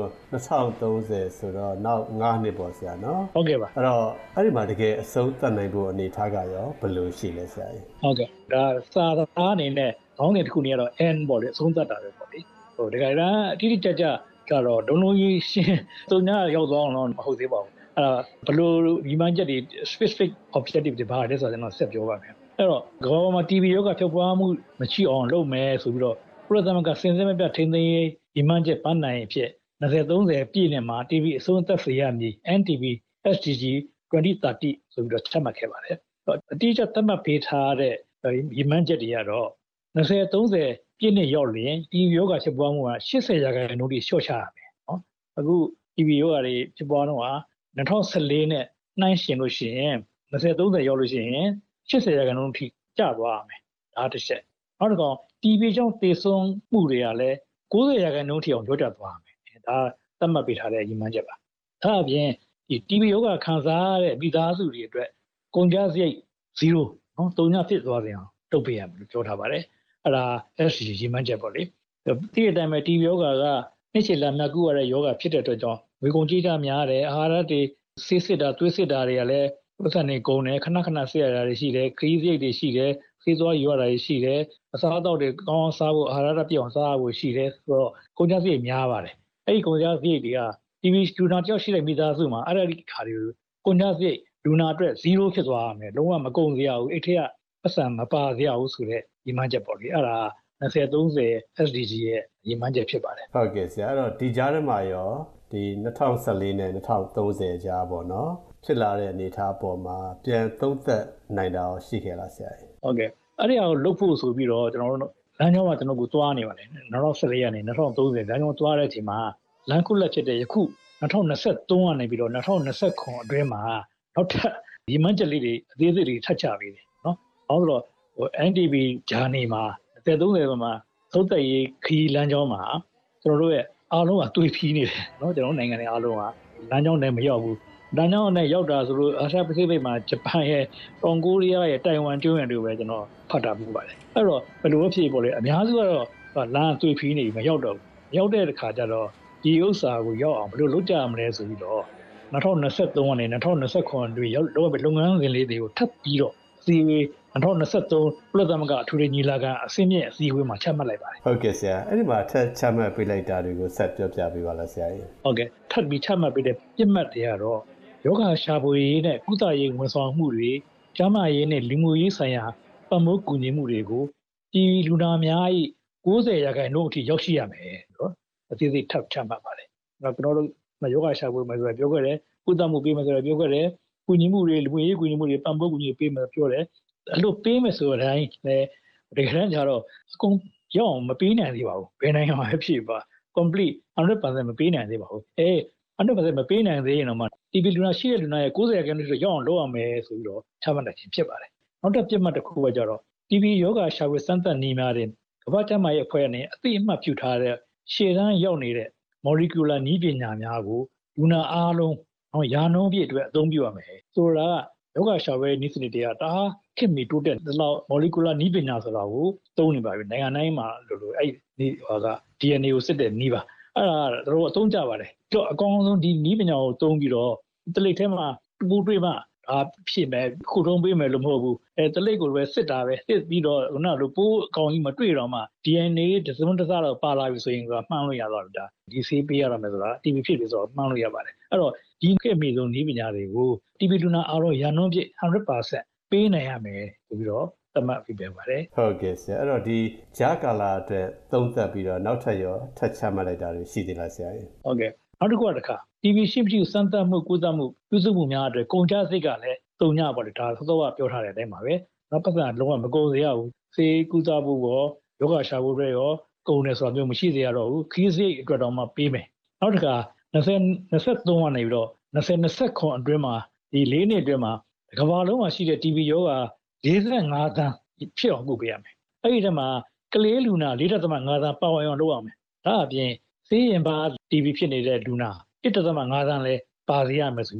2030ဆိုတော့နောက်fiveနှစ်ပေါ့ဆရာနော်ဟုတ်ကဲ့ပါအဲ့တော့အဲ့ဒီမှာတကယ်အဆုံးသတ်နိုင်ဖို့အနေထားကရောဘယ်လိုရှိလဲဆရာကြီးဟုတ်ကဲ့ဒါစာသားအနေနဲ့ခေါင်းစဉ်တစ်ခုနေကတော့ N ပေါ့လေအဆုံးသတ်တာပဲပေါ့လေဟိုတကယ်တမ်းအတိအကျကျကတော့ဒုံလုံးကြီးရှင်းသူများရောက်သွားအောင်တော့မဟုတ်သေးပါဘူးအဲ့ဒါဘယ်လိုဒီမှချက်တွေ specific objective တွေဘာလဲဆိုတော့ကျွန်တော်ဆက်ပြောပါမယ်အဲ့တော့ကမ္ဘာပေါ်မှာ တီ ဗီ ယောဂဖြုတ်ပွားမှုမရှိအောင်လုပ်မယ်ဆိုပြီးတော့ကုလသမဂ္ဂစင်စစ်မပြထိန်းသိမ်းရေးဒီမှချက်ပန်းနိုင်အဖြစ်twenty thirtyပြည့်နှစ်မှာ တီ ဗီ အဆုံးသတ်စေရမည် N T V S D G twenty thirtyဆိုပြီးတော့ချမှတ်ခဲ့ပါတယ်အတိအကျသတ်မှတ်ပေးထားတဲ့ဒီမှချက်တွေကတော့twenty thirtyပြည့်နှစ်ရောက်ရင် တီ ဗီ ယောဂဖြစ်ပွားမှုကeightyရာခိုင်နှုန်းထိလျှော့ချရမယ်နော်အခု တီ ဗီ ယောဂတွေဖြစ်ပွားတော့ဟာtwenty fourteenနဲ့နှိုင်းယှဉ်လို့ရှိရင်twenty thirtyရောက်လို့ရှိရင်eightyရာခိုင်နှုန်းထိကျသွားရမယ်ဒါတစ်ချက်နောက်တစ်ခါ တီ ဗီ ကြောင့်သေဆုံးမှုတွေကလည်းninetyရာခိုင်နှုန်းထိအောင်လျော့ကျသွားရမယ်ဒါသတ်မှတ်ပေးထားတဲ့ရည်မှန်းချက်ပါဒါအပြင်ဒီ တီ ဗီ ယောဂခံစားရတဲ့မိသားစုတွေအတွက်ကုန်ကျစရိတ်zeroနော်တုံညဖြစ်သွားပြန်အောင်လုပ်ပေးရမယ်လို့ပြောထားပါတယ်အဲ့ဒါ S D G ရည်မှန်းချက်ပေါ့လေဒီအတိုင်းပဲ တီ ဗီ ယောဂကနှိမ့်ချလာမြတ်ကူရတဲ့ယောဂဖြစ်တဲ့အတွက်ကြောင့်ဝေကုန်ကြေးကြများတယ်အာဟာရတွေဆေးစစ်တာသွေးစစ်တာတွေကလည်းပတ်စံနေကုန်တယ်ခဏခဏဆေးရတာတွေရှိတယ်ခရီးစရိတ်တွေရှိတယ်ဆေးသွားယူရတာတွေရှိတယ်အစားအသောက်တွေကောင်းအောင်စားဖို့အာဟာရပြည့်အောင်စားဖို့ရှိတယ်ဆိုတော့ကုန်ကျစရိတ်များပါတယ်အဲ့ဒီကုန်ကျစရိတ်တွေက တီ ဗီ လူနာတယောက်ရှိတဲ့မိသားစုမှာအဲ့ဒီခါတွေကိုကုန်ကျစရိတ်လူနာအတွက်zeroဖြစ်သွားရမယ်လုံးဝမကုန်စရာဘူးအဲ့ထက်ကပတ်စံမပါစရာဘူးဆိုတဲ့ရည်မှန်းချက်ပေါ့လေအဲ့ဒါtwenty thirty S D G ရဲ့ရည်မှန်းချက်ဖြစ်ပါတယ်ဟုတ်ကဲ့ဆရာအဲ့တော့ဒီကြားထဲမှာရောဒီtwenty fourteenနဲ့twenty thirtyကြားပေါ့နော်ဖြစ်လာတဲ့အနေအထားပေါ်မှာပြန်သုံးသပ်နိုင်တာရှိခဲ့လားဆရာကြီးဟုတ်ကဲ့အဲ့ဒီအကိုလုပ်ဖို့ဆိုပြီးတော့ကျွန်တော်တို့လမ်းကြောင်းကကျွန်တော်ကိုသွားနေပါတယ်twenty fourteenကနေtwenty thirtyလမ်းကြောင်းသွားတဲ့အချိန်မှာလမ်းခုလက်ဖြစ်တဲ့ယခုtwenty twenty-threeကနေပြီးတော့twenty twenty-fourအတွင်းမှာနောက်ထပ်ဒီမှန်းချက်လေးတွေအသေးစိတ်တွေထပ်ချပေးတယ်နော်။ဘာလို့ဆိုတော့ဟို N T V ဂျာနေမှာtwenty thirtyမှာသုံးသက်ရေးခီးလမ်းကြောင်းမှာကျွန်တော်တို့ရဲ့အားလုံးကတွေးဖီးနေတယ်နော်ကျွန်တော်နိုင်ငံတွေအားလုံးကလမ်းကြောင်းနဲ့မရောက်ဘူးလမ်းကြောင်းနဲ့ရောက်တာဆိုလို့အာရှပစိဖိတ်မှာဂျပန်ရဲ့တောင်ကိုရီးယားရဲ့တိုင်ဝမ်ကျွန်းတွေပဲကျွန်တော်ဖတ်တာပူပါတယ်အဲ့တော့ဘယ်လိုဖြစ်ပေါ်လဲအများစုကတော့လမ်းတွေးဖီးနေမရောက်တော့ဘူးရောက်တဲ့အခါကျတော့ဒီဥစ္စာကိုရောက်အောင်ဘယ်လိုလုပ်ကြမလဲဆိုပြီးတော့twenty twenty-threeကနေtwenty twenty-fourတွေရောက်တော့လုပ်ငန်းစဉ်လေးတွေကိုထပ်ပြီးတော့စီဝေးtwenty twenty-threeကုလသမဂ္ဂအထူးညီလာခံအစင်းမြင့်အစည်းအဝေးမှာချမှတ်လိုက်ပါတယ်ဟုတ်ကဲ့ဆရာအဲ့ဒီမှာထပ်ချမှတ်ပေးလိုက်တာတွေကိုဆက်ပြောပြပေးပါလားဆရာကြီးဟုတ်ကဲ့ထပ်ပြီးချမှတ်ပေးတဲ့ပြစ်မှတ်တွေကတော့ယောဂရှာဖွေရေးနဲ့ကုသရေးဝန်ဆောင်မှုတွေကျန်းမာရေးနဲ့လူမှုရေးဆိုင်ရာပတ်မိုးကူညီမှုတွေကိုဒီလူနာများ၏ninetyရာခိုင်နှုန်းအထိရောက်ရှိရမယ်နော်အသေးစိတ်ထပ်ချမှတ်ပါတယ်ကျွန်တော်တို့ယောဂရှာဖွေမယ်ဆိုတော့ပြောခဲ့တယ်ကုသမှုပေးမယ်ဆိုတော့ပြောခဲ့တယ်ကူညီမှုတွေလူမှုရေးကူညီမှုတွေပတ်မိုးကူညီပေးမယ်ပြောတယ်အဲ့လိုပေးမယ်ဆိုတဲ့အတိုင်းလည်းတကယ်တမ်းကျတော့အကုန်ရောက်အောင်မပေးနိုင်သေးပါဘူးဘယ်နိုင်ငံမှာဖြစ်ပါ complete one hundred percent မပေးနိုင်သေးပါဘူးအဲone hundred percent မပေးနိုင်သေးရင်တော့မှ တီ ဗီ လူနာရှိတဲ့လူနာရဲ့ninetyရာခိုင်နှုန်းရောက်အောင်လုပ်ရမယ်ဆိုပြီးတော့ချမှတ်လိုက်ခြင်းဖြစ်ပါတယ်နောက်တစ်ပြတ်မှတ်တစ်ခုကကြတော့ တီ ဗီ ယောဂရှာဖွေစမ်းသပ်နည်းများတဲ့ကမ္ဘာ့ကျန်းမာရေးအဖွဲ့နဲ့အသိအမှတ်ပြုထားတဲ့ရှေ့တန်းရောက်နေတဲ့ molecular နည်းပညာများကိုလူနာအားလုံးအောင်ရာနှုန်းပြည့်အတွက်အသုံးပြုရမယ်ဆိုတာကယောဂရှာဖွေနည်းစနစ်တွေကတအားခင်မီတိုးတက်တဲ့လောက် molecular နည်းပညာဆိုတာကိုသုံးနေပါပြီနိုင်ငံတိုင်းမှာလိုလိုအဲ့ဒီဟောက D N A ကိုစစ်တဲ့နည်းပါအဲ့ဒါတို့အသုံးကြပါတယ်တော့အကောင်းဆုံးဒီနည်းပညာကိုသုံးပြီးတော့တလိပ်ထဲမှာပူတွေးမှဒါဖြစ်မယ်ခုတုံးပေးမယ်လို့မဟုတ်ဘူးအဲတလိပ်ကိုပဲစစ်တာပဲစစ်ပြီးတော့ခုနကလိုပိုးအကောင်ကြီးမတွေ့တော့မှ D N A တစ်စုံတစ်စတော့ပါလာပြီဆိုရင်ကမှန်းလို့ရတော့ဒါဒီဆေးပေးရတော့မယ်ဆိုတာ T B ဖြစ်ပြီဆိုတော့မှန်းလို့ရပါတယ်အဲ့တော့ဒီခေတ်မီဆုံးနည်းပညာတွေကို T B လူနာအားလုံးရာနှုန်းပြည့်one hundred percent ပေးနိုင်ရမယ်ဆိုပြီးတော့သတ်မှတ်ပြပေးပါတယ်ဟုတ်ကဲ့ဆရာအဲ့တော့ဒီဂျာကာလာအတွက်သုံးသပ်ပြီးတော့နောက်ထပ်ရောထပ်ချမှတ်လိုက်တာတွေရှိသေးလားဆရာကြီးဟုတ်ကဲ့နောက်တစ်ခုကတစ်ခါ T B ရှိမရှိစမ်းသပ်မှုကုသမှုပြုစုမှုများအတွက်ကုန်ကျစရိတ်ကလည်းတုံညပေါ့လေဒါသောသောကပြောထားတဲ့အတိုင်းပါပဲနောက်ပတ်စံလုံးဝမကုန်စေရဘူးစေကုသမှုရောယောဂရှာဖို့တွေရောကုန်တယ်ဆိုတာမျိုးမရှိစေရတော့ဘူးခီးစရိတ်အတွက်တော့မှပေးမယ်နောက်တစ်ခါtwenty twenty-threeကနေပြီးတော့twenty twenty-fourအတွင်းမှာဒီ၄နှစ်အတွင်းမှာကမ္ဘာလုံးမှာရှိတဲ့ T B ယောဂforty-fiveသန်းဖြစ်အောင်လုပ်ပေးရမယ်အဲ့ဒီထဲမှာကလေးလူနာfour point fiveသန်းပါဝင်အောင်လုပ်ရမယ်ဒါအပြင်ဆေးရင်ပါ T B ဖြစ်နေတဲ့လူနာone point fiveသန်းလဲပါစေရမယ်ဆိုပြီးတော့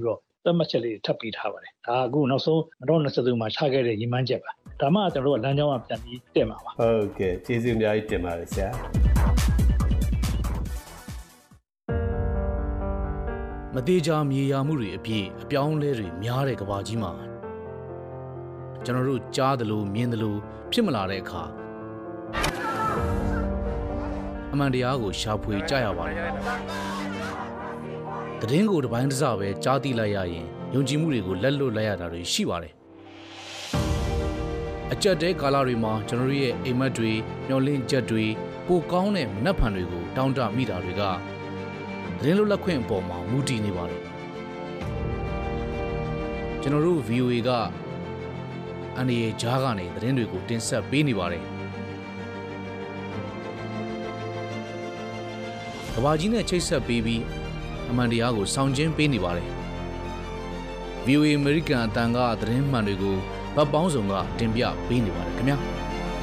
သတ်မှတ်ချက်လေးထပ်ပြီးထားပါတယ်ဒါကအခုနောက်ဆုံး၂၀၂၃မှာချခဲ့တဲ့ရည်မှန်းချက်ပါဒါမှကျွန်တော်တို့ကလမ်းကြောင်းကပြန်ပြီးတက်မှာပါဟုတ်ကဲ့ကျေးဇူးအများကြီးတင်ပါတယ်ဆရာမသေးချာမြေယာမှုတွေအပြည့်အပြောင်းလဲတွေများတဲ့ကမ္ဘာကြီးမှာကျွန်တော်တို့ကြားသလိုမြင်သလိုဖြစ်မလာတဲ့အခါအမှန်တရားကိုရှာဖွေကြရပါတယ်။သတင်းကိုတစ်ပိုင်းတစ်စပဲကြားသိလိုက်ရရင်ယုံကြည်မှုတွေကိုလက်လွတ်လိုက်ရတာတွေရှိပါတယ်။အကြက်တဲကာလတွေမှာကျွန်တော်တို့ရဲ့အိမ်မက်တွေမျောလင့်ချက်တွေပိုကောင်းတဲ့မနှက်ဖန်တွေကိုတောင်းတမိတာတွေကသတင်းလွတ်လပ်ခွင့်အပေါ်မှာမူတည်နေပါတယ်။ကျွန်တော်တို့ ဗီအိုအေ ကအန်ဒီအေဂျားကနေသတင်းတွေကိုတင်ဆက်ပေးနေပါတယ်။ကဘာကြီးနဲ့ချိတ်ဆက်ပေးပြီးအမှန်တရားကိုဆောင်ကျဉ်ပေးနေပါတယ်။ ဗီအိုအေ American အတန်ကသတင်းမှန်တွေကိုဗတ်ပေါင်းစုံကတင်ပြပေးနေပါတယ်ခင်ဗျာ။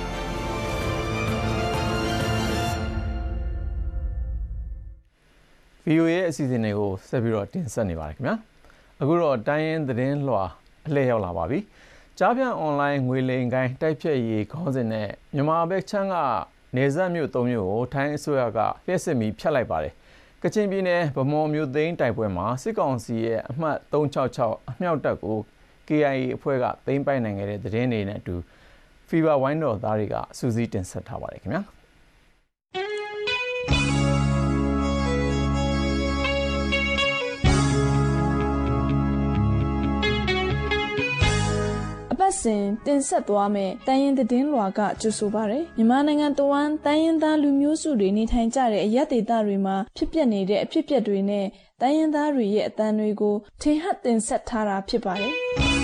ဗီအိုအေ ရဲ့အစီအစဉ်တွေကိုဆက်ပြီးတော့တင်ဆက်နေပါတယ်ခင်ဗျာ။အခုတော့တိုင်းရင်းသတင်းလွှာအလှည့်ရောက်လာပါပြီ။ကြားပြန်အွန်လိုင်းငွေလိမ်ကိုင်းတိုက်ဖြတ်ရေးခေါင်းစဉ်နဲ့မြန်မာဘက်ချမ်းကနေဆက်မြို့သုံးမြို့ကိုထိုင်းအစိုးရကဖျက်စစ်မီဖျက်လိုက်ပါတယ်။ကချင်ပြည်နယ်ဗမော်မြို့သိမ်းတိုက်ပွဲမှာစစ်ကောင်စီရဲ့အမှတ်၃၆၆အမြောက်တပ်ကို ကေအိုင်အေ အဖွဲ့ကသိမ်းပိုက်နိုင်ခဲ့တဲ့သတင်းတွေနဲ့အတူ Fever ဝိုင်းတော်သားတွေကစူးစီးတင်ဆက်ထားပါတယ်ခင်ဗျာ။အပတ်စဉ်တင်ဆက်သွားမယ်တိုင်းရင်းသတင်းလွှာကကြိုဆိုပါရယ်မြန်မာနိုင်ငံတဝန်းတိုင်းရင်းသားလူမျိုးစုတွေနေထိုင်ကြတဲ့အရပ်ဒေသတွေမှာဖြစ်ပျက်နေတဲ့အဖြစ်အပျက်တွေနဲ့တိုင်းရင်းသားတွေရဲ့အသံတွေကိုထင်ဟပ်တင်ဆက်ထားတာဖြစ်ပါတယ်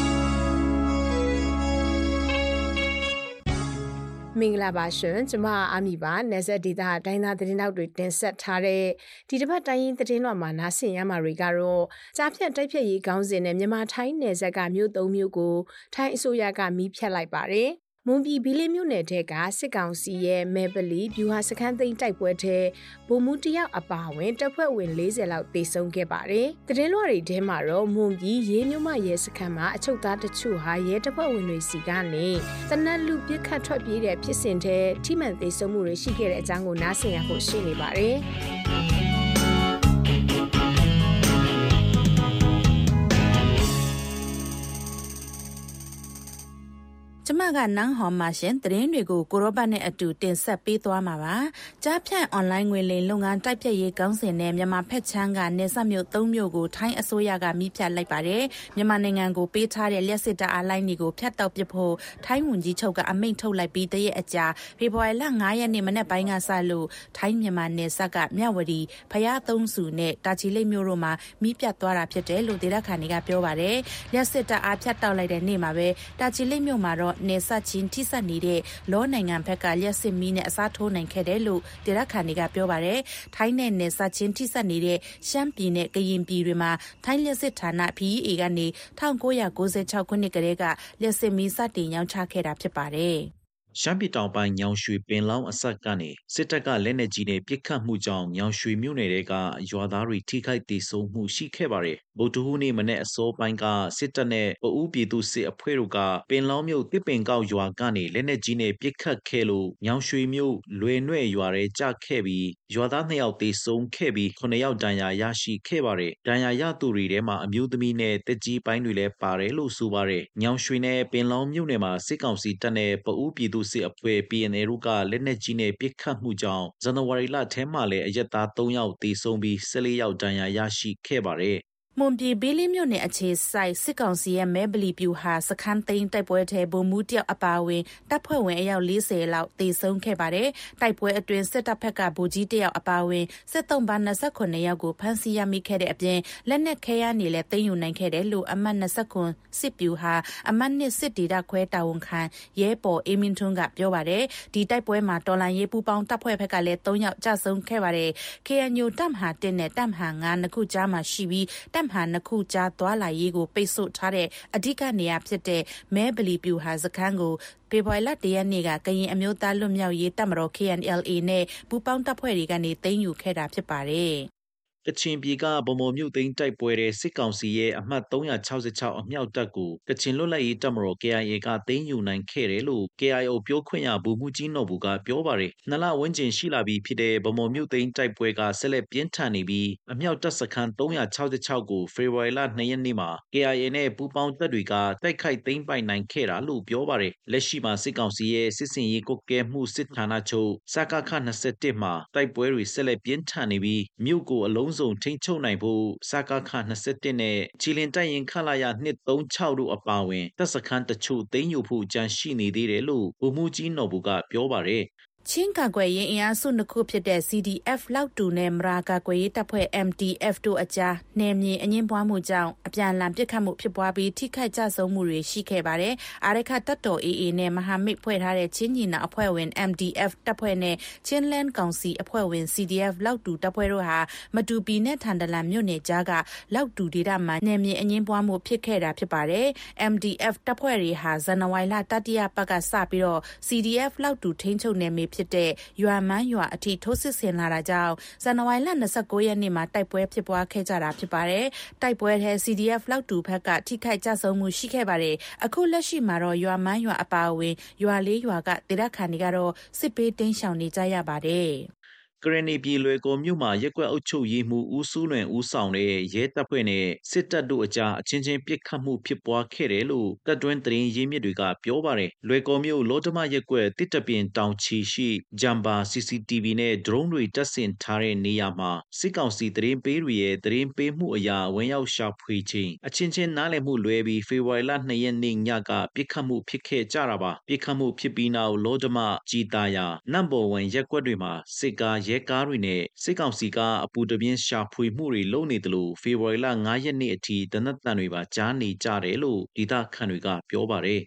မင်္ဂလာပါရှင်ကျွန်မအာမီပါနယ်ဆက်ဒေသတိုင်းသားသတင်းတောက်တွေတင်ဆက်ထားတဲ့ဒီတစ်ပတ်တိုင်းရင်းသတင်းလွှာမှာနားဆင်ရမှာတွေကတော့ကြားဖြတ်တိုက်ဖြတ်ရေးခေါင်းစဉ်နဲ့မြန်မာထိုင်းနယ်ဆက်ကမြို့သုံးမြို့ကိုထိုင်းအစိုးရကမီးဖြတ်လိုက်ပါတယ်မွန်ပြည်ဘီလေးမြို့နယ်ထဲကစစ်ကောင်စီရဲ့မဲပလီဗျူဟာစခန်းသိမ်းတိုက်ပွဲထဲဗိုလ်မှူးတယောက်အပါအဝင်တပ်ဖွဲ့ဝင်၄၀လောက်တေဆုံးခဲ့ပါတယ်။သတင်းလွှာတွေထဲမှာတော့မွန်ပြည်ရေးမြို့မရဲစခန်းမှာအချုပ်သားတချို့ဟာရဲတပ်ဖွဲ့ဝင်တွေစီကနေတနက်လူပစ်ခတ်ထွက်ပြေးတဲ့ဖြစ်စဉ်ထဲထိမှန်တေဆုံးမှုတွေရှိခဲ့တဲ့အကြောင်းကိုနားဆင်ရဖို့ရှိနေပါတယ်။ကျမကနန်းဟော်မှာရှင်သတင်းတွေကိုကိုရောဘတ်နဲ့အတူတင်ဆက်ပေးသွားမှာပါကြားဖြန့်အွန်လိုင်းငွေလိမ်လုပ်ငန်းတိုက်ဖြတ်ရေးကောင်းစဉ်နဲ့မြန်မာဖက်ချမ်းကနေဆက်မြို့သုံးမြို့ကိုထိုင်းအစိုးရကမိဖြတ်လိုက်ပါတယ်မြန်မာနိုင်ငံကိုပေးထားတဲ့လျှက်စစ်တပ်အားလိုင်းတွေကိုဖျက်တောက်ပစ်ဖို့ထိုင်းဝန်ကြီးချုပ်ကအမိန့်ထုတ်လိုက်ပြီးတရက်အကြာဖေဖော်ဝါရီလ၅ရက်နေ့မနက်ပိုင်းကစလို့ထိုင်းမြန်မာနယ်စပ်ကမြဝတီဖျားသုံးစုနဲ့တာချီလိတ်မြို့တို့မှာမိဖြတ်သွားတာဖြစ်တယ်လို့ဒေသခံတွေကပြောပါတယ်လျှက်စစ်တပ်အားဖျက်တောက်လိုက်တဲ့နေ့မှာပဲတာချီလိတ်မြို့မှာတော့နေဆက်ချင်းထိစပ်နေတဲ့လောနိုင်ငံဘက်ကလျှက်စစ်မီးနဲ့အစားထိုးနိုင်ခဲ့တယ်လို့ဒေသခံတွေကပြောပါတယ်။ထိုင်းနဲ့နေဆက်ချင်းထိစပ်နေတဲ့ရှမ်းပြည်နဲ့ကရင်ပြည်တွေမှာထိုင်းလျှက်စစ်ဌာန ပီ အီ အေ ကနေ၁၉၉၆ခုနှစ်ကတည်းကလျှက်စစ်မီးစတင်ရောင်းချခဲ့တာဖြစ်ပါတယ်။ရှမ်းပြည်တောင်ပိုင်းညောင်ရွှေပင်လောင်းအစပ်ကနေစစ်တပ်ကလက်နက်ကြီးနဲ့ပစ်ခတ်မှုကြောင့်ညောင်ရွှေမြို့နယ်တွေကရွာသားတွေထိခိုက်ဒေဆုံးမှုရှိခဲ့ပါတယ်။ဗုဒ္ဓဟူးနေ့မနေ့အစောပိုင်းကစစ်တပ်နဲ့ပအူးပြည်သူစစ်အဖွဲ့တို့ကပင်လောင်းမြို့တစ်ပင်ကောက်ရွာကနေလက်နက်ကြီးနဲ့ပစ်ခတ်ခဲ့လို့ညောင်ရွှေမြို့လွယ်နွဲ့ရွာထဲကျခဲ့ပြီးရွာသားနှစ်ယောက်ဒေဆုံးခဲ့ပြီးခုနှစ်ယောက်ဒဏ်ရာရရှိခဲ့ပါတယ်။ဒဏ်ရာရသူတွေထဲမှာအမျိုးသမီးနဲ့တက်ကြီးပိုင်းတွေလည်းပါတယ်လို့ဆိုပါတယ်။ညောင်ရွှေနဲ့ပင်လောင်းမြို့နယ်မှာစစ်ကောင်စီတပ်နဲ့ပအူးပြည်သူစစ်အဖွဲ့ ပီ အန် အေ တို့ကလက်နက်ကြီးနဲ့ပစ်ခတ်မှုကြောင့်ဇန်နဝါရီလထဲမှာလည်းအရက်သား၃ယောက်သေဆုံးပြီး၁၄ယောက်ဒဏ်ရာရရှိခဲ့ပါတယ်မွန်ပြည်ဘီလီမြို့နယ်အခြေစိုက်စစ်ကောင်စီရဲ့မဲဘလီပြူဟာစခန်းသိမ်းတိုက်ပွဲထဲဗိုလ်မှူးတယောက်အပါအဝင်တပ်ဖွဲ့ဝင်အယောက်၄၀လောက်တေဆုံးခဲ့ပါတယ်။တိုက်ပွဲအတွင်းစစ်တပ်ဘက်ကဗိုလ်ကြီးတယောက်အပါအဝင်စစ်သုံးပါ၂၉ယောက်ကိုဖမ်းဆီးရမိခဲ့တဲ့အပြင်လက်နက်ခဲယမ်းတွေလည်းသိမ်းယူနိုင်ခဲ့တယ်လို့အမှတ်၂၉စစ်ပြူဟာအမှတ်၂စစ်ဒေသခွဲတာဝန်ခံရဲပေါ်အေမင်ထွန်းကပြောပါတယ်။ဒီတိုက်ပွဲမှာတော်လန်ရေးပူပေါင်းတပ်ဖွဲ့ဘက်ကလည်း၃ယောက်ကြဆုံးခဲ့ပါတယ်။ ကေ အန် ယူ တပ်မဟာ၁နဲ့တပ်မဟာ၅နှစ်ခုကြားမှာရှိပြီးတပ်မဟာနှစ်ခုကြားသွားလာရေးကိုပိတ်ဆို့ထားတဲ့အဓိကနေရာဖြစ်တဲ့မဲဘလီပြူဟာစခန်းကိုဖေဖော်ဝါရီလ၁ရက်နေ့ကကရင်အမျိုးသားလွတ်မြောက်ရေးတပ်မတော် ကေ အန် အယ် အေ နဲ့ပူးပေါင်းတပ်ဖွဲ့တွေကနေသိမ်းယူခဲ့တာဖြစ်ပါတယ်။ကကချင်ပြည်ကဗမော်မြို့သိမ်းတိုက်ပွဲတဲ့စစ်ကောင်စီရဲ့အမှတ်သုံး၆၆အမြောက်တပ်ကိုကချင်လွတ်လပ်ရေးတပ်မတော် K I A ကသိမ်းယူနိုင်ခဲ့တယ်လို့ K I O ပြောခွင့်ရဗိုလ်မှူးကြီးနော်ဘူကပြောပါတယ်။နှစ်လဝန်းကျင်ရှိလာပြီဖြစ်တဲ့ဗမော်မြို့သိမ်းတိုက်ပွဲကဆက်လက်ပြင်းထန်နေပြီးအမြောက်တပ်စခန်းသုံး၆၆ကိုဖေဖော်ဝါရီလ၂ရက်နေ့မှာ K I A နဲ့ပူးပေါင်းတပ်တွေကတိုက်ခိုက်သိမ်းပိုက်နိုင်ခဲ့တာလို့ပြောပါတယ်။လက်ရှိမှာစစ်ကောင်စီရဲ့စစ်စင်ရေးကွပ်ကဲမှုစစ်ဌာနချုပ်စကခ၂၁မှာတိုက်ပွဲတွေဆက်လက်ပြင်းထန်နေပြီးမြို့ကိုအလုံးစုံထိန်းချုပ်နိုင်ဖို့စကခ၂၁နဲ့ချီလင်တိုက်ရင်ခလာရ၂၃၆တို့အပါအဝင်တပ်စခန်းတချို့သိမ်းယူဖို့ကြံရှိနေသေးတယ်လို့ဗိုလ်မှူးကြီးနော်ဘူကပြောပါတယ်ချင်းကာကွယ်ရေးအင်အားစုနှစ်ခုဖြစ်တဲ့ C D F လောက်တူနဲ့မရာကာကွယ်ရေးတပ်ဖွဲ့ M D F တို့အကြားနယ်မြေအငင်းပွားမှုကြောင့်အပြန်အလှန်ပစ်ခတ်မှုဖြစ်ပွားပြီးထိခိုက်ကြဆုံးမှုတွေရှိခဲ့ပါတယ်။အာရခတပ်တော် A A နဲ့မဟာမိတ်ဖွဲ့ထားတဲ့ချင်းညီနောင်အဖွဲ့ဝင် M D F တပ်ဖွဲ့နဲ့ချင်းလန်းကောင်စီအဖွဲ့ဝင် C D F လောက်တူတပ်ဖွဲ့တို့ဟာမတူပီနဲ့ထန်တလန်မြို့နယ်ကြားကလောက်တူဒေသမှာနယ်မြေအငင်းပွားမှုဖြစ်ခဲ့တာဖြစ်ပါတယ်။ M D F တပ်ဖွဲ့တွေဟာဇန်နဝါရီလတတိယပတ်ကစပြီးတော့ C D F လောက်တူထိန်းချုပ်နယ်မြေဖြစ်တဲ့ရွာမန်းရွာအထိထိုးစစ်ဆင်လာတာကြောင့်ဇန်နဝါရီလ၂၉ရက်နေ့မှာတိုက်ပွဲဖြစ်ပွားခဲ့ကြတာဖြစ်ပါတယ်။တိုက်ပွဲထဲ C D F လောက်တူဘက်ကထိခိုက်ကြဆုံးမှုရှိခဲ့ပါတယ်။အခုလက်ရှိမှာတော့ရွာမန်းရွာအပါအဝင်ရွာလေးရွာကဒေသခံတွေကတော့စစ်ပေးတင်းရှောင်နေကြရပါတယ်။ကရဏီပြည်လွယ်ကော်မြို့မှာရက်ကွက်အုပ်ချုပ်ရေးမှူးဦးစုလွင်ဦးဆောင်တဲ့ရဲတပ်ဖွဲ့နဲ့စစ်တပ်တို့အကြားအချင်းချင်းပစ်ခတ်မှုဖြစ်ပွားခဲ့တယ်လို့တပ်တွင်းသတင်းရင်းမြစ်တွေကပြောပါတယ်။လွယ်ကော်မြို့လောတမရက်ကွက်တစ်တပင်တောင်ချီရှိဂျမ်ဘာ C C T V နဲ့ drone တွေတပ်ဆင်ထားတဲ့နေရာမှာစစ်ကောင်စီသတင်းပေးတွေရဲ့သတင်းပေးမှုအရာဝင်ရောက်ရှာဖွေခြင်းအချင်းချင်းနားလည်မှုလွဲပြီးဖေဖော်ဝါရီလ၂ရက်နေ့ညကပစ်ခတ်မှုဖြစ်ခဲ့ကြတာပါ။ပစ်ခတ်မှုဖြစ်ပြီးနောက်လောတမကြည်တာယာနံပါတ်၁ရက်ကွက်တွေမှာစစ်ကားရဲကားတွေနဲ့စစ်ကောင်စီကအပူတပြင်းရှာဖွေမှုတွေလုပ်နေတယ်လို့ဖေဖော်ဝါရီလ၅ရက်နေ့အထိတနက်တန်တွေပါကြားနေကြတယ်လို့ဒေသခံတွေကပြောပါတယ်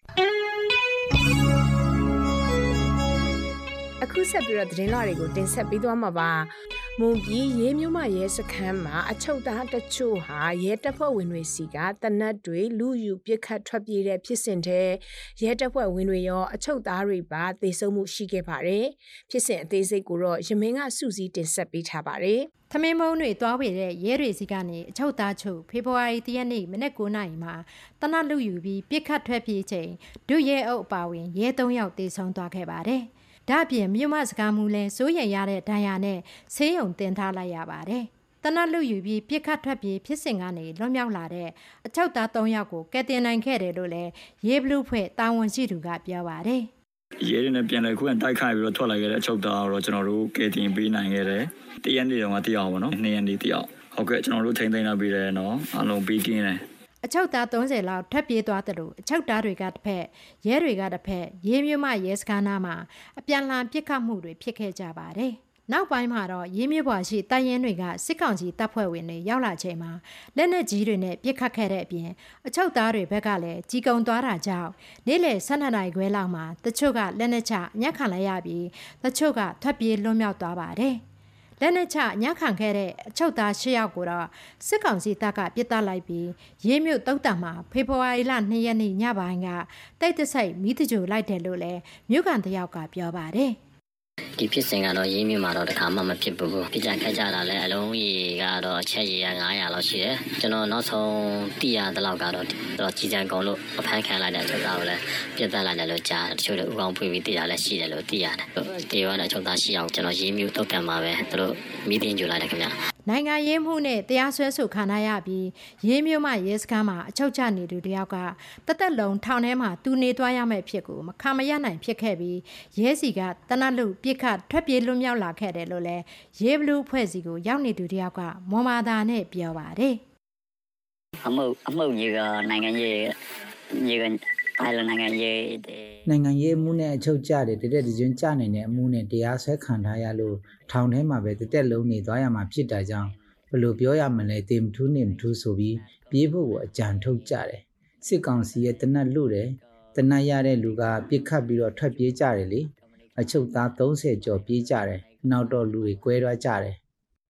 အခုဆက်ပြီးတော့သတင်းလာတွေကိုတင်ဆက်ပေးသွားမှာပါ။မွန်ပြည်ရေးမြို့မရဲစခန်းမှာအချုပ်သားတချို့ဟာရဲတပ်ဖွဲ့ဝင်တွေစီကတနက်တွေလူယူပစ်ခတ်ထွက်ပြေးတဲ့ဖြစ်စဉ်တဲ့ရဲတပ်ဖွဲ့ဝင်တွေရောအချုပ်သားတွေပါသေဆုံးမှုရှိခဲ့ပါတယ်။ဖြစ်စဉ်အသေးစိတ်ကိုတော့ရမင်းကစုစည်းတင်ဆက်ပေးထားပါတယ်။ထမင်းမုံတွေတွားဝေတဲ့ရဲတွေစီကနေအချုပ်သားချုပ်ဖေဖော်ဝါရီတရက်နေ့မနက်၉နာရီမှာတနက်လူယူပြီးပစ်ခတ်ထွက်ပြေးချိန်ဒုရဲအုပ်အပါဝင်ရဲ၃ယောက်သေဆုံးသွားခဲ့ပါတယ်။ဒါ့အပြင်မြို့မစကားမှုလဲစိုးရိမ်ရတဲ့ဒဏ်ရာနဲ့ဆေးရုံတင်ထားလိုက်ရပါတယ်။တနက်လူယူပြီးပြစ်ခတ်ထွက်ပြေးဖြစ်စဉ်ကနေလွန်မြောက်လာတဲ့အချုပ်သား၃ယောက်ကိုကယ်တင်နိုင်ခဲ့တယ်လို့လည်းရေးဘလူးဖွဲ့တာဝန်ရှိသူကပြောပါတယ်။ရဲတွေနဲ့ပြန်လဲခုန်တိုက်ခိုက်ပြီးတော့ထွက်လာခဲ့တဲ့အချုပ်သားတော့ကျွန်တော်တို့ကယ်တင်ပေးနိုင်ခဲ့တယ်။တရက်နေ့တော့မတရားဘူးနော်။နှစ်ရက်နေ့တရား။ဟုတ်ကဲ့ကျွန်တော်တို့ထိန်းသိမ်းထားပြီးတယ်နော်။အားလုံးပြီးကင်းတယ်။အချုပ်သား၃၀လောက်ထပ်ပြေးသွားတယ်လို့အချုပ်သားတွေကတစ်ဖက်ရဲတွေကတစ်ဖက်ရေးမြို့မရဲစခန်းနာမှာအပြန်လှန်ပစ်ခတ်မှုတွေဖြစ်ခဲ့ကြပါတယ်။နောက်ပိုင်းမှာတော့ရေးမြို့ပေါ်ရှိတပ်ရင်းတွေကစစ်ကောင်စီတပ်ဖွဲ့ဝင်တွေရောက်လာချိန်မှာလက်နက်ကြီးတွေနဲ့ပစ်ခတ်ခဲ့တဲ့အပြင်အချုပ်သားတွေဘက်ကလည်းကြီးကုံသွားတာကြောင့်နေ့လယ်၁၂နာရီခွဲလောက်မှာတချို့ကလက်နက်ချညှက်ခံလိုက်ရပြီးတချို့ကထွက်ပြေးလွတ်မြောက်သွားပါတယ်။လက်နက်ချညှက်ခံခဲ့တဲ့အချုပ်သား၈ယောက်ကိုတော့စစ်ကောင်စီတပ်ကပစ်တပ်လိုက်ပြီးရေးမြို့တုတ်တံမှာဖေဖော်ဝါရီလ၂ရက်နေ့ညပိုင်းကတိုက်တဆိတ်မိတကြိုလိုက်တယ်လို့လည်းမြို့ကန်တယောက်ကပြောပါတယ်ဒီဖြစ်စဉ်ကတော့ရေးမြမှာတော့တခါမှမဖြစ်ဘူးပြကြခက်ကြတာလဲအလုံးကြီးကတော့အချက်ကြီးရ၅ရာလောက်ရှိတယ်ကျွန်တော်နောက်ဆုံးတိရတဲ့လောက်ကတော့တော့ကြီးစံကုန်လို့အဖမ်းခံလိုက်တဲ့အချုပ်သားကိုလည်းပြတ်တက်လိုက်တယ်လို့ကြားတချို့တွေဥကောင်းဖွင့်ပြီးတိရလဲရှိတယ်လို့သိရတယ်တေရောနဲ့အချုပ်သားရှိအောင်ကျွန်တော်ရေးမြတုတ်ကံမှာပဲသူတို့မိတင်ကြလိုက်တယ်ခင်ဗျနိုင်ငံရေးမှုနဲ့တရားစွဲဆိုခံရပြီးရေးမြို့မှရဲစခန်းမှာအချုပ်ချနေသူတယောက်ကတသက်လုံးထောင်ထဲမှာတူနေသွားရမယ့်ဖြစ်ကိုမခံမရနိုင်ဖြစ်ခဲ့ပြီးရဲစီကတနတ်လူပြစ်ခတ်ထွက်ပြေးလွတ်မြောက်လာခဲ့တယ်လို့လည်းရေးဘလူးဖွဲ့စီကိုရောက်နေသူတယောက်ကမော်မာသာနဲ့ပြောပါတယ်အမှုအမှုကြီးကနိုင်ငံရေးကြီးကအဲ့လိုနိုင်ငံရေးနိုင်ငံရေးမှုနဲ့အချုပ်ကျတယ်တတဲ့ကျွန်းကျနိုင်တဲ့အမှုနဲ့တရားစွဲခံထားရလို့ထောင်ထဲမှာပဲတသက်လုံးနေသွားရမှာဖြစ်တာကြောင့်ဘယ်လိုပြောရမလဲတေမထူးနေမထူးဆိုပြီးပြေးဖို့ကိုအကြံထုတ်ကြတယ်စစ်ကောင်စီရဲ့တနတ်လို့တယ်တနတ်ရတဲ့လူကပြစ်ခတ်ပြီးတော့ထွက်ပြေးကြတယ်လေအချုပ်သား၃၀ကျော်ပြေးကြတယ်နောက်တော့လူတွေကွဲသွားကြတယ်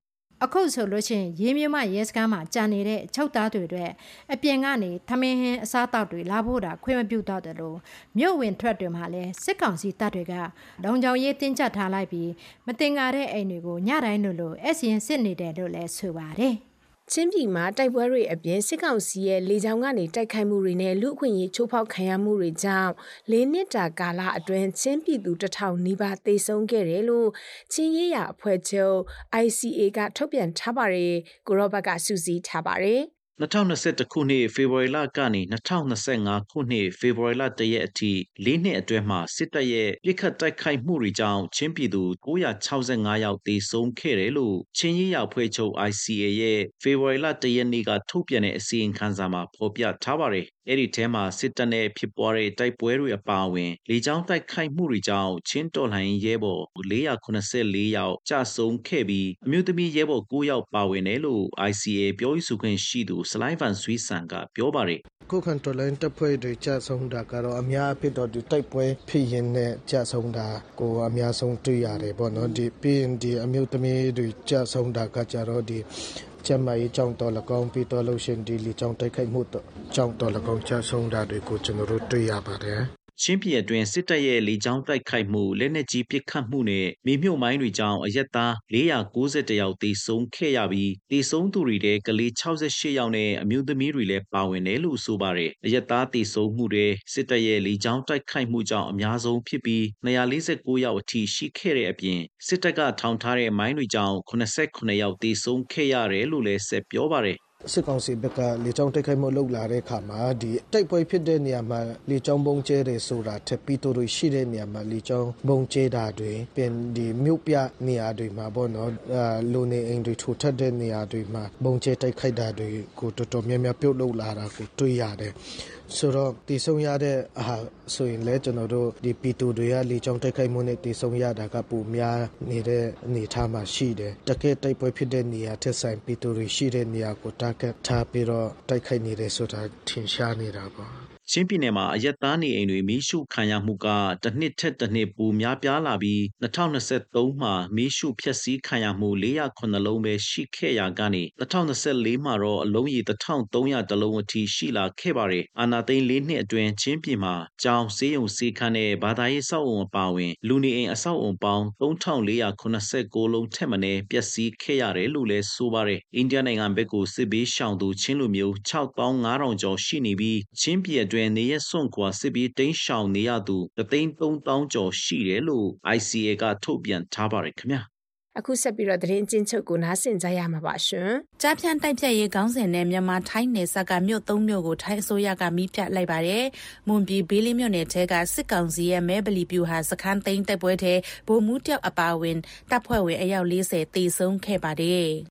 အခုဆိုလို့ချင်းရေးမြမရဲစခန်းမှာကြာနေတဲ့ချုပ်သားတွေအတွက်အပြင်ကနေထမင်းဟင်းအစားအသောက်တွေလာဖို့တာခွင့်မပြုတော့တယ်လို့မြို့ဝင်ထွက်တွေမှာလည်းစစ်ကောင်စီတပ်တွေကလုံခြုံရေးတင်းကျပ်ထားလိုက်ပြီးမတင်ကားတဲ့အိမ်တွေကိုညတိုင်းလို့လို့အစရင်စစ်နေတယ်လို့လည်းဆိုပါတယ်ချင်းပြည်မှာတိုက်ပွဲတွေအပြင်စစ်ကောင်စီရဲ့လေကြောင်းကနေတိုက်ခိုက်မှုတွေနဲ့လူအခွင့်အရေးချိုးဖောက်ခံရမှုတွေကြောင့်လေးနှစ်တာကာလအတွင်းချင်းပြည်သူတစ်ထောင်နီးပါးသေဆုံးခဲ့တယ်လို့ချင်းရေးရအဖွဲ့ချုပ် I C A ကထုတ်ပြန်ထားပါတယ်ကိုရောဘတ်ကစူးစီးထားပါတယ်၂၀၂၁ခုနှစ်ဖေဖော်ဝါရီလကနေ၂၀၂၅ခုနှစ်ဖေဖော်ဝါရီလတရက်အထိလေးနှစ်အတွင်းမှာစစ်တပ်ရဲ့ပြစ်ခတ်တိုက်ခိုက်မှုတွေကြောင့်ချင်းပြည်သူ၉၆၅ယောက်သေဆုံးခဲ့တယ်လို့ချင်းရေးရအဖွဲ့ချုပ် I C A ရဲ့ဖေဖော်ဝါရီလတရက်နေ့ကထုတ်ပြန်တဲ့အစီရင်ခံစာမှာဖော်ပြထားပါတယ်။အဲ့ဒီထဲမှာစစ်တပ်နဲ့ဖြစ်ပွားတဲ့တိုက်ပွဲတွေအပါအဝင်လေကြောင်းတိုက်ခိုက်မှုတွေကြောင့်ချင်းတော်လှန်ရေးရဲဘော်၄၇၄ယောက်ကြာဆုံးခဲ့ပြီးအမျိုးသမီးရဲဘော်၉ယောက်ပါဝင်တယ်လို့ I C A ပြောရေးဆိုခွင့်ရှိသူစလိုင်းဗန်ဆွေးဆန်ကပြောပါတယ်ခုခံတော်လှန်တပ်ဖွဲ့တွေကြာဆုံးတာကတော့အများအဖြစ်တော့ဒီတိုက်ပွဲဖြစ်ရင်နဲ့ကြာဆုံးတာကိုအများဆုံးတွေ့ရတယ်ပေါ့နော်ဒီပြီးရင်ဒီအမျိုးသမီးတွေကြာဆုံးတာကကြတော့ဒီကျမကြီးကြောင့်တော်လကောင်းပြီးတော့လို့ရှင်ဒီလီကြောင့်တိုက်ခိုက်မှုတော့ကြောင့်တော်လကောင်းကြာဆုံးတာတွေကိုကျွန်တော်တို့တွေ့ရပါတယ်ချင်းပြည်အတွင်းစစ်တပ်ရဲ့လေကြောင်းတိုက်ခိုက်မှုလက်နက်ကြီးပစ်ခတ်မှုနဲ့မြေမြုပ်မိုင်းတွေကြောင့်အရက်သား၄၉၁ယောက်သေဆုံးခဲ့ရပြီးသေဆုံးသူတွေတဲ့ကလေး၆၈ယောက်နဲ့အမျိုးသမီးတွေလည်းပါဝင်တယ်လို့ဆိုပါတယ်အရက်သားသေဆုံးမှုတွေစစ်တပ်ရဲ့လေကြောင်းတိုက်ခိုက်မှုကြောင့်အများဆုံးဖြစ်ပြီး၂၄၉ယောက်အထိရှိခဲ့တဲ့အပြင်စစ်တပ်ကထောင်ထားတဲ့မိုင်းတွေကြောင့်၈၉ယောက်သေဆုံးခဲ့ရတယ်လို့လည်းဆက်ပြောပါတယ်စစ်ကောင်စီဘက်ကလေကြောင်းတိုက်ခိုက်မှုလုပ်လာတဲ့အခါမှာဒီတိုက်ပွဲဖြစ်တဲ့နေရာမှာလေကြောင်းပုံကျဲတယ်ဆိုတာထက်ပြီးတော့ရှိတဲ့နေရာမှာလေကြောင်းပုံကျဲတာတွေပြင်ဒီမြို့ပြနေရာတွေမှာပေါ့နော်အာလူနေအိမ်တွေထူထပ်တဲ့နေရာတွေမှာပုံကျဲတိုက်ခိုက်တာတွေကိုတော်တော်များများပြုတ်လုပ်လာတာကိုတွေ့ရတယ်ဆိုတော့တည်ဆုံရတဲ့အာဆိုရင်လည်းကျွန်တော်တို့ဒီပီတူတွေကလေကြောင်းတိုက်ခိုက်မှုနဲ့တည်ဆုံရတာကပိုများနေတဲ့အနေအထားမှာရှိတယ်တကယ်တိုက်ပွဲဖြစ်တဲ့နေရာထက်ဆိုင်ပီတူတွေရှိတဲ့နေရာကိုတာကထားပြီးတော့တိုက်ခိုက်နေတယ်ဆိုတာထင်ရှားနေတာပေါ့ချင်းပြည်နယ်မှာအရက်သားနေအိမ်တွေမီးရှို့ခံရမှုကတစ်နှစ်ထက်တစ်နှစ်ပိုများပြားလာပြီး၂၀၂၃မှာမီးရှို့ဖျက်ဆီးခံရမှု၄၀၇လုံးပဲရှိခဲ့ရာကနေ၂၀၂၄မှာတော့အလုံးရေ၁၃၀၀လုံးအထိရှိလာခဲ့ပါတယ်။အာဏာသိမ်း၄နှစ်အတွင်းချင်းပြည်မှာကျောင်းဆေးရုံဆေးခန်းနဲ့ဘာသာရေးအဆောက်အုံအပါအဝင်လူနေအိမ်အဆောက်အုံပေါင်း၃၄၇၉လုံးထက်မနည်းပျက်စီးခဲ့ရတယ်လို့လည်းဆိုပါတယ်။အိန္ဒိယနိုင်ငံဘက်ကိုစစ်ဘေးရှောင်သူချင်းလူမျိုး၆သောင်း၅ထောင်ကျော်ရှိနေပြီးချင်းပြည်အတွင်းနေရစွန့်ခွာစစ်ပြီးတိမ်းရှောင်နေရသူတစ်သိန်းသုံးသောင်းကျော်ရှိတယ်လို့ I C A ကထုတ်ပြန်ထားပါတယ်ခင်ဗျာအခုဆက်ပြီးတော့သတင်းချင်းချုပ်ကိုနားဆင်ကြရမှာပါရှင်။ကြားဖြန့်တိုက်ဖြတ်ရေးခေါင်းစဉ်နဲ့မြန်မာထိုင်းနယ်စပ်ကမြို့သုံးမြို့ကိုထိုင်းအစိုးရကမိဖြတ်လိုက်ပါတယ်။မွန်ပြည်ဘေးလင်းမြို့နယ်ထဲကစစ်ကောင်စီရဲ့မဲပလီပြူဟာစခန်းသိမ်းတပ်ပွဲထဲဗိုလ်မှူးတယောက်အပါအဝင်တပ်ဖွဲ့ဝင်အယောက်၄၀သေဆုံးခဲ့ပါတယ်။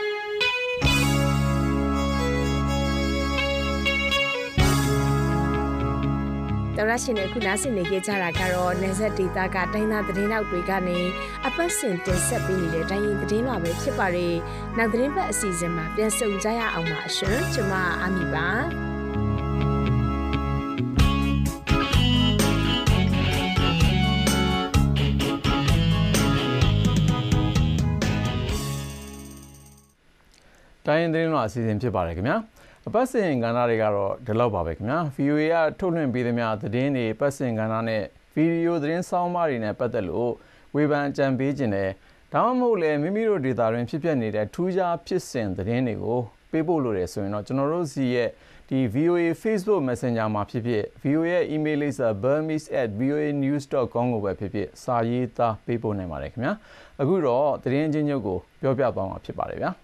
တော်ရရှင်နဲ့ခုနားဆင်နေကြတာကတော့နေဆက်ဒေတာကတိုင်းသားသတင်းတောက်တွေကနေအပတ်စဉ်တင်ဆက်ပေးနေတဲ့တိုင်းရင်သတင်းလွှာပဲဖြစ်ပါတယ်။နောက်သတင်းပတ်အစီအစဉ်မှာပြန်ဆုံကြရအောင်ပါအရှင်။ကျွန်မအာမီပါ။တိုင်းရင်သတင်းလွှာအစီအစဉ်ဖြစ်ပါတယ်ခင်ဗျာ။အပတ်စဉ်ကဏ္ဍတွေကတော့ဒီလောက်ပါပဲခင်ဗျာ V O A ကထုတ်လွှင့်ပေးသမျှသတင်းတွေပတ်စဉ်ကဏ္ဍနဲ့ဗီဒီယိုသတင်းဆောင်းပါးတွေနဲ့ပတ်သက်လို့ဝေဖန်အကြံပေးခြင်းနဲ့ဒါမှမဟုတ်လည်းမိမိတို့ဒေတာတွင်ဖြစ်ပျက်နေတဲ့ထူးခြားဖြစ်စဉ်သတင်းတွေကိုပေးပို့လို့ရဆိုရင်တော့ကျွန်တော်တို့စီရဲ့ဒီ V O A Facebook Messenger မှာဖြစ်ဖြစ် V O A ရဲ့ email လိပ်စာ burmese at v o a news dot com ကိုပဲဖြစ်ဖြစ်စာရေးသားပေးပို့နိုင်ပါတယ်ခင်ဗျာအခုတော့သတင်းချင်းချုပ်ကိုပြောပြသွားမှာဖြစ်ပါတယ်ဗျာ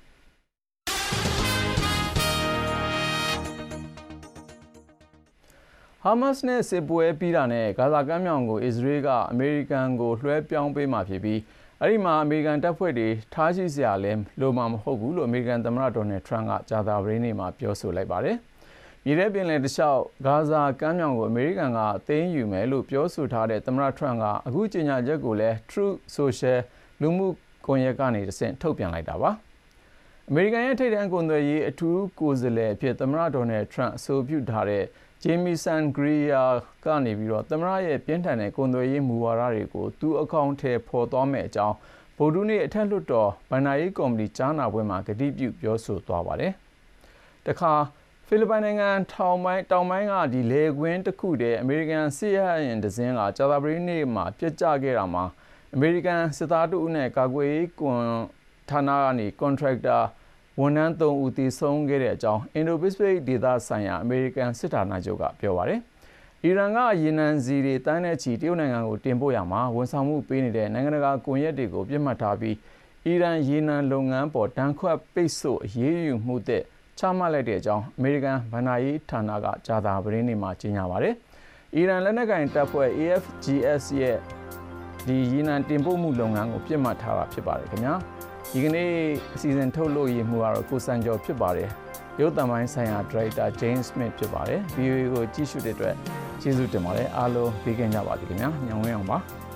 ဟာမတ်နဲ့စစ်ပွဲပြီးတာနဲ့ဂါဇာကမ်းမြောင်ကိုအစ္စရေးကအမေရိကန်ကိုလွှဲပြောင်းပေးမှဖြစ်ပြီးအဲ့ဒီမှာအမေရိကန်တပ်ဖွဲ့တွေထားရှိစရာလည်းလိုမှာမဟုတ်ဘူးလို့အမေရိကန်သမ္မတဒေါ်နယ်ထရန့်ကကြာသပတေးနေ့မှာပြောဆိုလိုက်ပါတယ်။မြေထဲပင်လယ်တစ်လျှောက်ဂါဇာကမ်းမြောင်ကိုအမေရိကန်ကသိမ်းယူမယ်လို့ပြောဆိုထားတဲ့သမ္မတထရန့်ကအခုကြေညာချက်ကိုလည်း Truth Social လူမှုကွန်ရက်ကနေတဆင့်ထုတ်ပြန်လိုက်တာပါ။အမေရိကန်ရဲ့ထိပ်တန်းကုန်သွယ်ရေးအထူးကိုယ်စားလှယ်အဖြစ်သမ္မတဒေါ်နယ်ထရန့်အဆိုပြုထားတဲ့Jamieson Greer ကနေပြီးတော့သမ္မတရဲ့ပြင်းထန်တဲ့ကုန်သွယ်ရေးမူဝါဒတွေကိုသူအကောင့်ထဲပေါ်သွားမဲ့အကြောင်းဗုဒ္ဓနေ့အထက်လွှတ်တော်ဗဏ္ဍာရေးကော်မတီကြားနာပွဲမှာကတိပြုပြောဆိုသွားပါတယ်။တခါဖိလစ်ပိုင်နိုင်ငံထောင်ပိုင်းတောင်ပိုင်းကဒီလေကွင်းတစ်ခုတည်းအမေရိကန်စစ်ရဟန်ဒဇင်းကကြာသပတေးနေ့မှာပြစ်ကျခဲ့တာမှာအမေရိကန်စစ်သားတို့နဲ့ကာကွယ်ရေးကွန်ဌာနကနေကွန်ထရက်တာဝန်ထမ်းသုံးဦးသေဆုံးခဲ့တဲ့အကြောင်းအင်ဒိုပစိဖိတ်ဒေသဆိုင်ရာအမေရိကန်စစ်ဌာနချုပ်ကပြောပါတယ်။အီရန်ကရေနံစီတွေတန်းတဲ့ချီတရုတ်နိုင်ငံကိုတင်ပို့ရမှာဝန်ဆောင်မှုပေးနေတဲ့နိုင်ငံတကာကွန်ရက်တွေကိုပြစ်မှတ်ထားပြီးအီရန်ရေနံလုပ်ငန်းပေါ်တန်ခွက်ပိတ်ဆို့အရေးယူမှုတဲ့ချမှတ်လိုက်တဲ့အကြောင်းအမေရိကန်ဗဏ္ဍာရေးဌာနကကြာသပတေးနေ့မှာကြေညာပါတယ်။အီရန်လက်နက်ကိုင်တပ်ဖွဲ့ A F G S ရဲ့ဒီရေနံတင်ပို့မှုလုပ်ငန်းကိုပြစ်မှတ်ထားတာဖြစ်ပါတယ်ခင်ဗျာ။ဒီကနေ့အစီအစဉ်ထုတ်လို့ရမှုကတော့ကိုစံကျော်ဖြစ်ပါတယ်။ရုပ်သံပိုင်းဆိုင်ရာဒါရိုက်တာ James Smith ဖြစ်ပါတယ်။ V O A ကိုကြည့်ရှုတဲ့အတွက်ကျေးဇူးတင်ပါတယ်။အားလုံးပြီးကြကြပါစေခင်ဗျာ။ညောင်ဝင်းအောင်ပါ။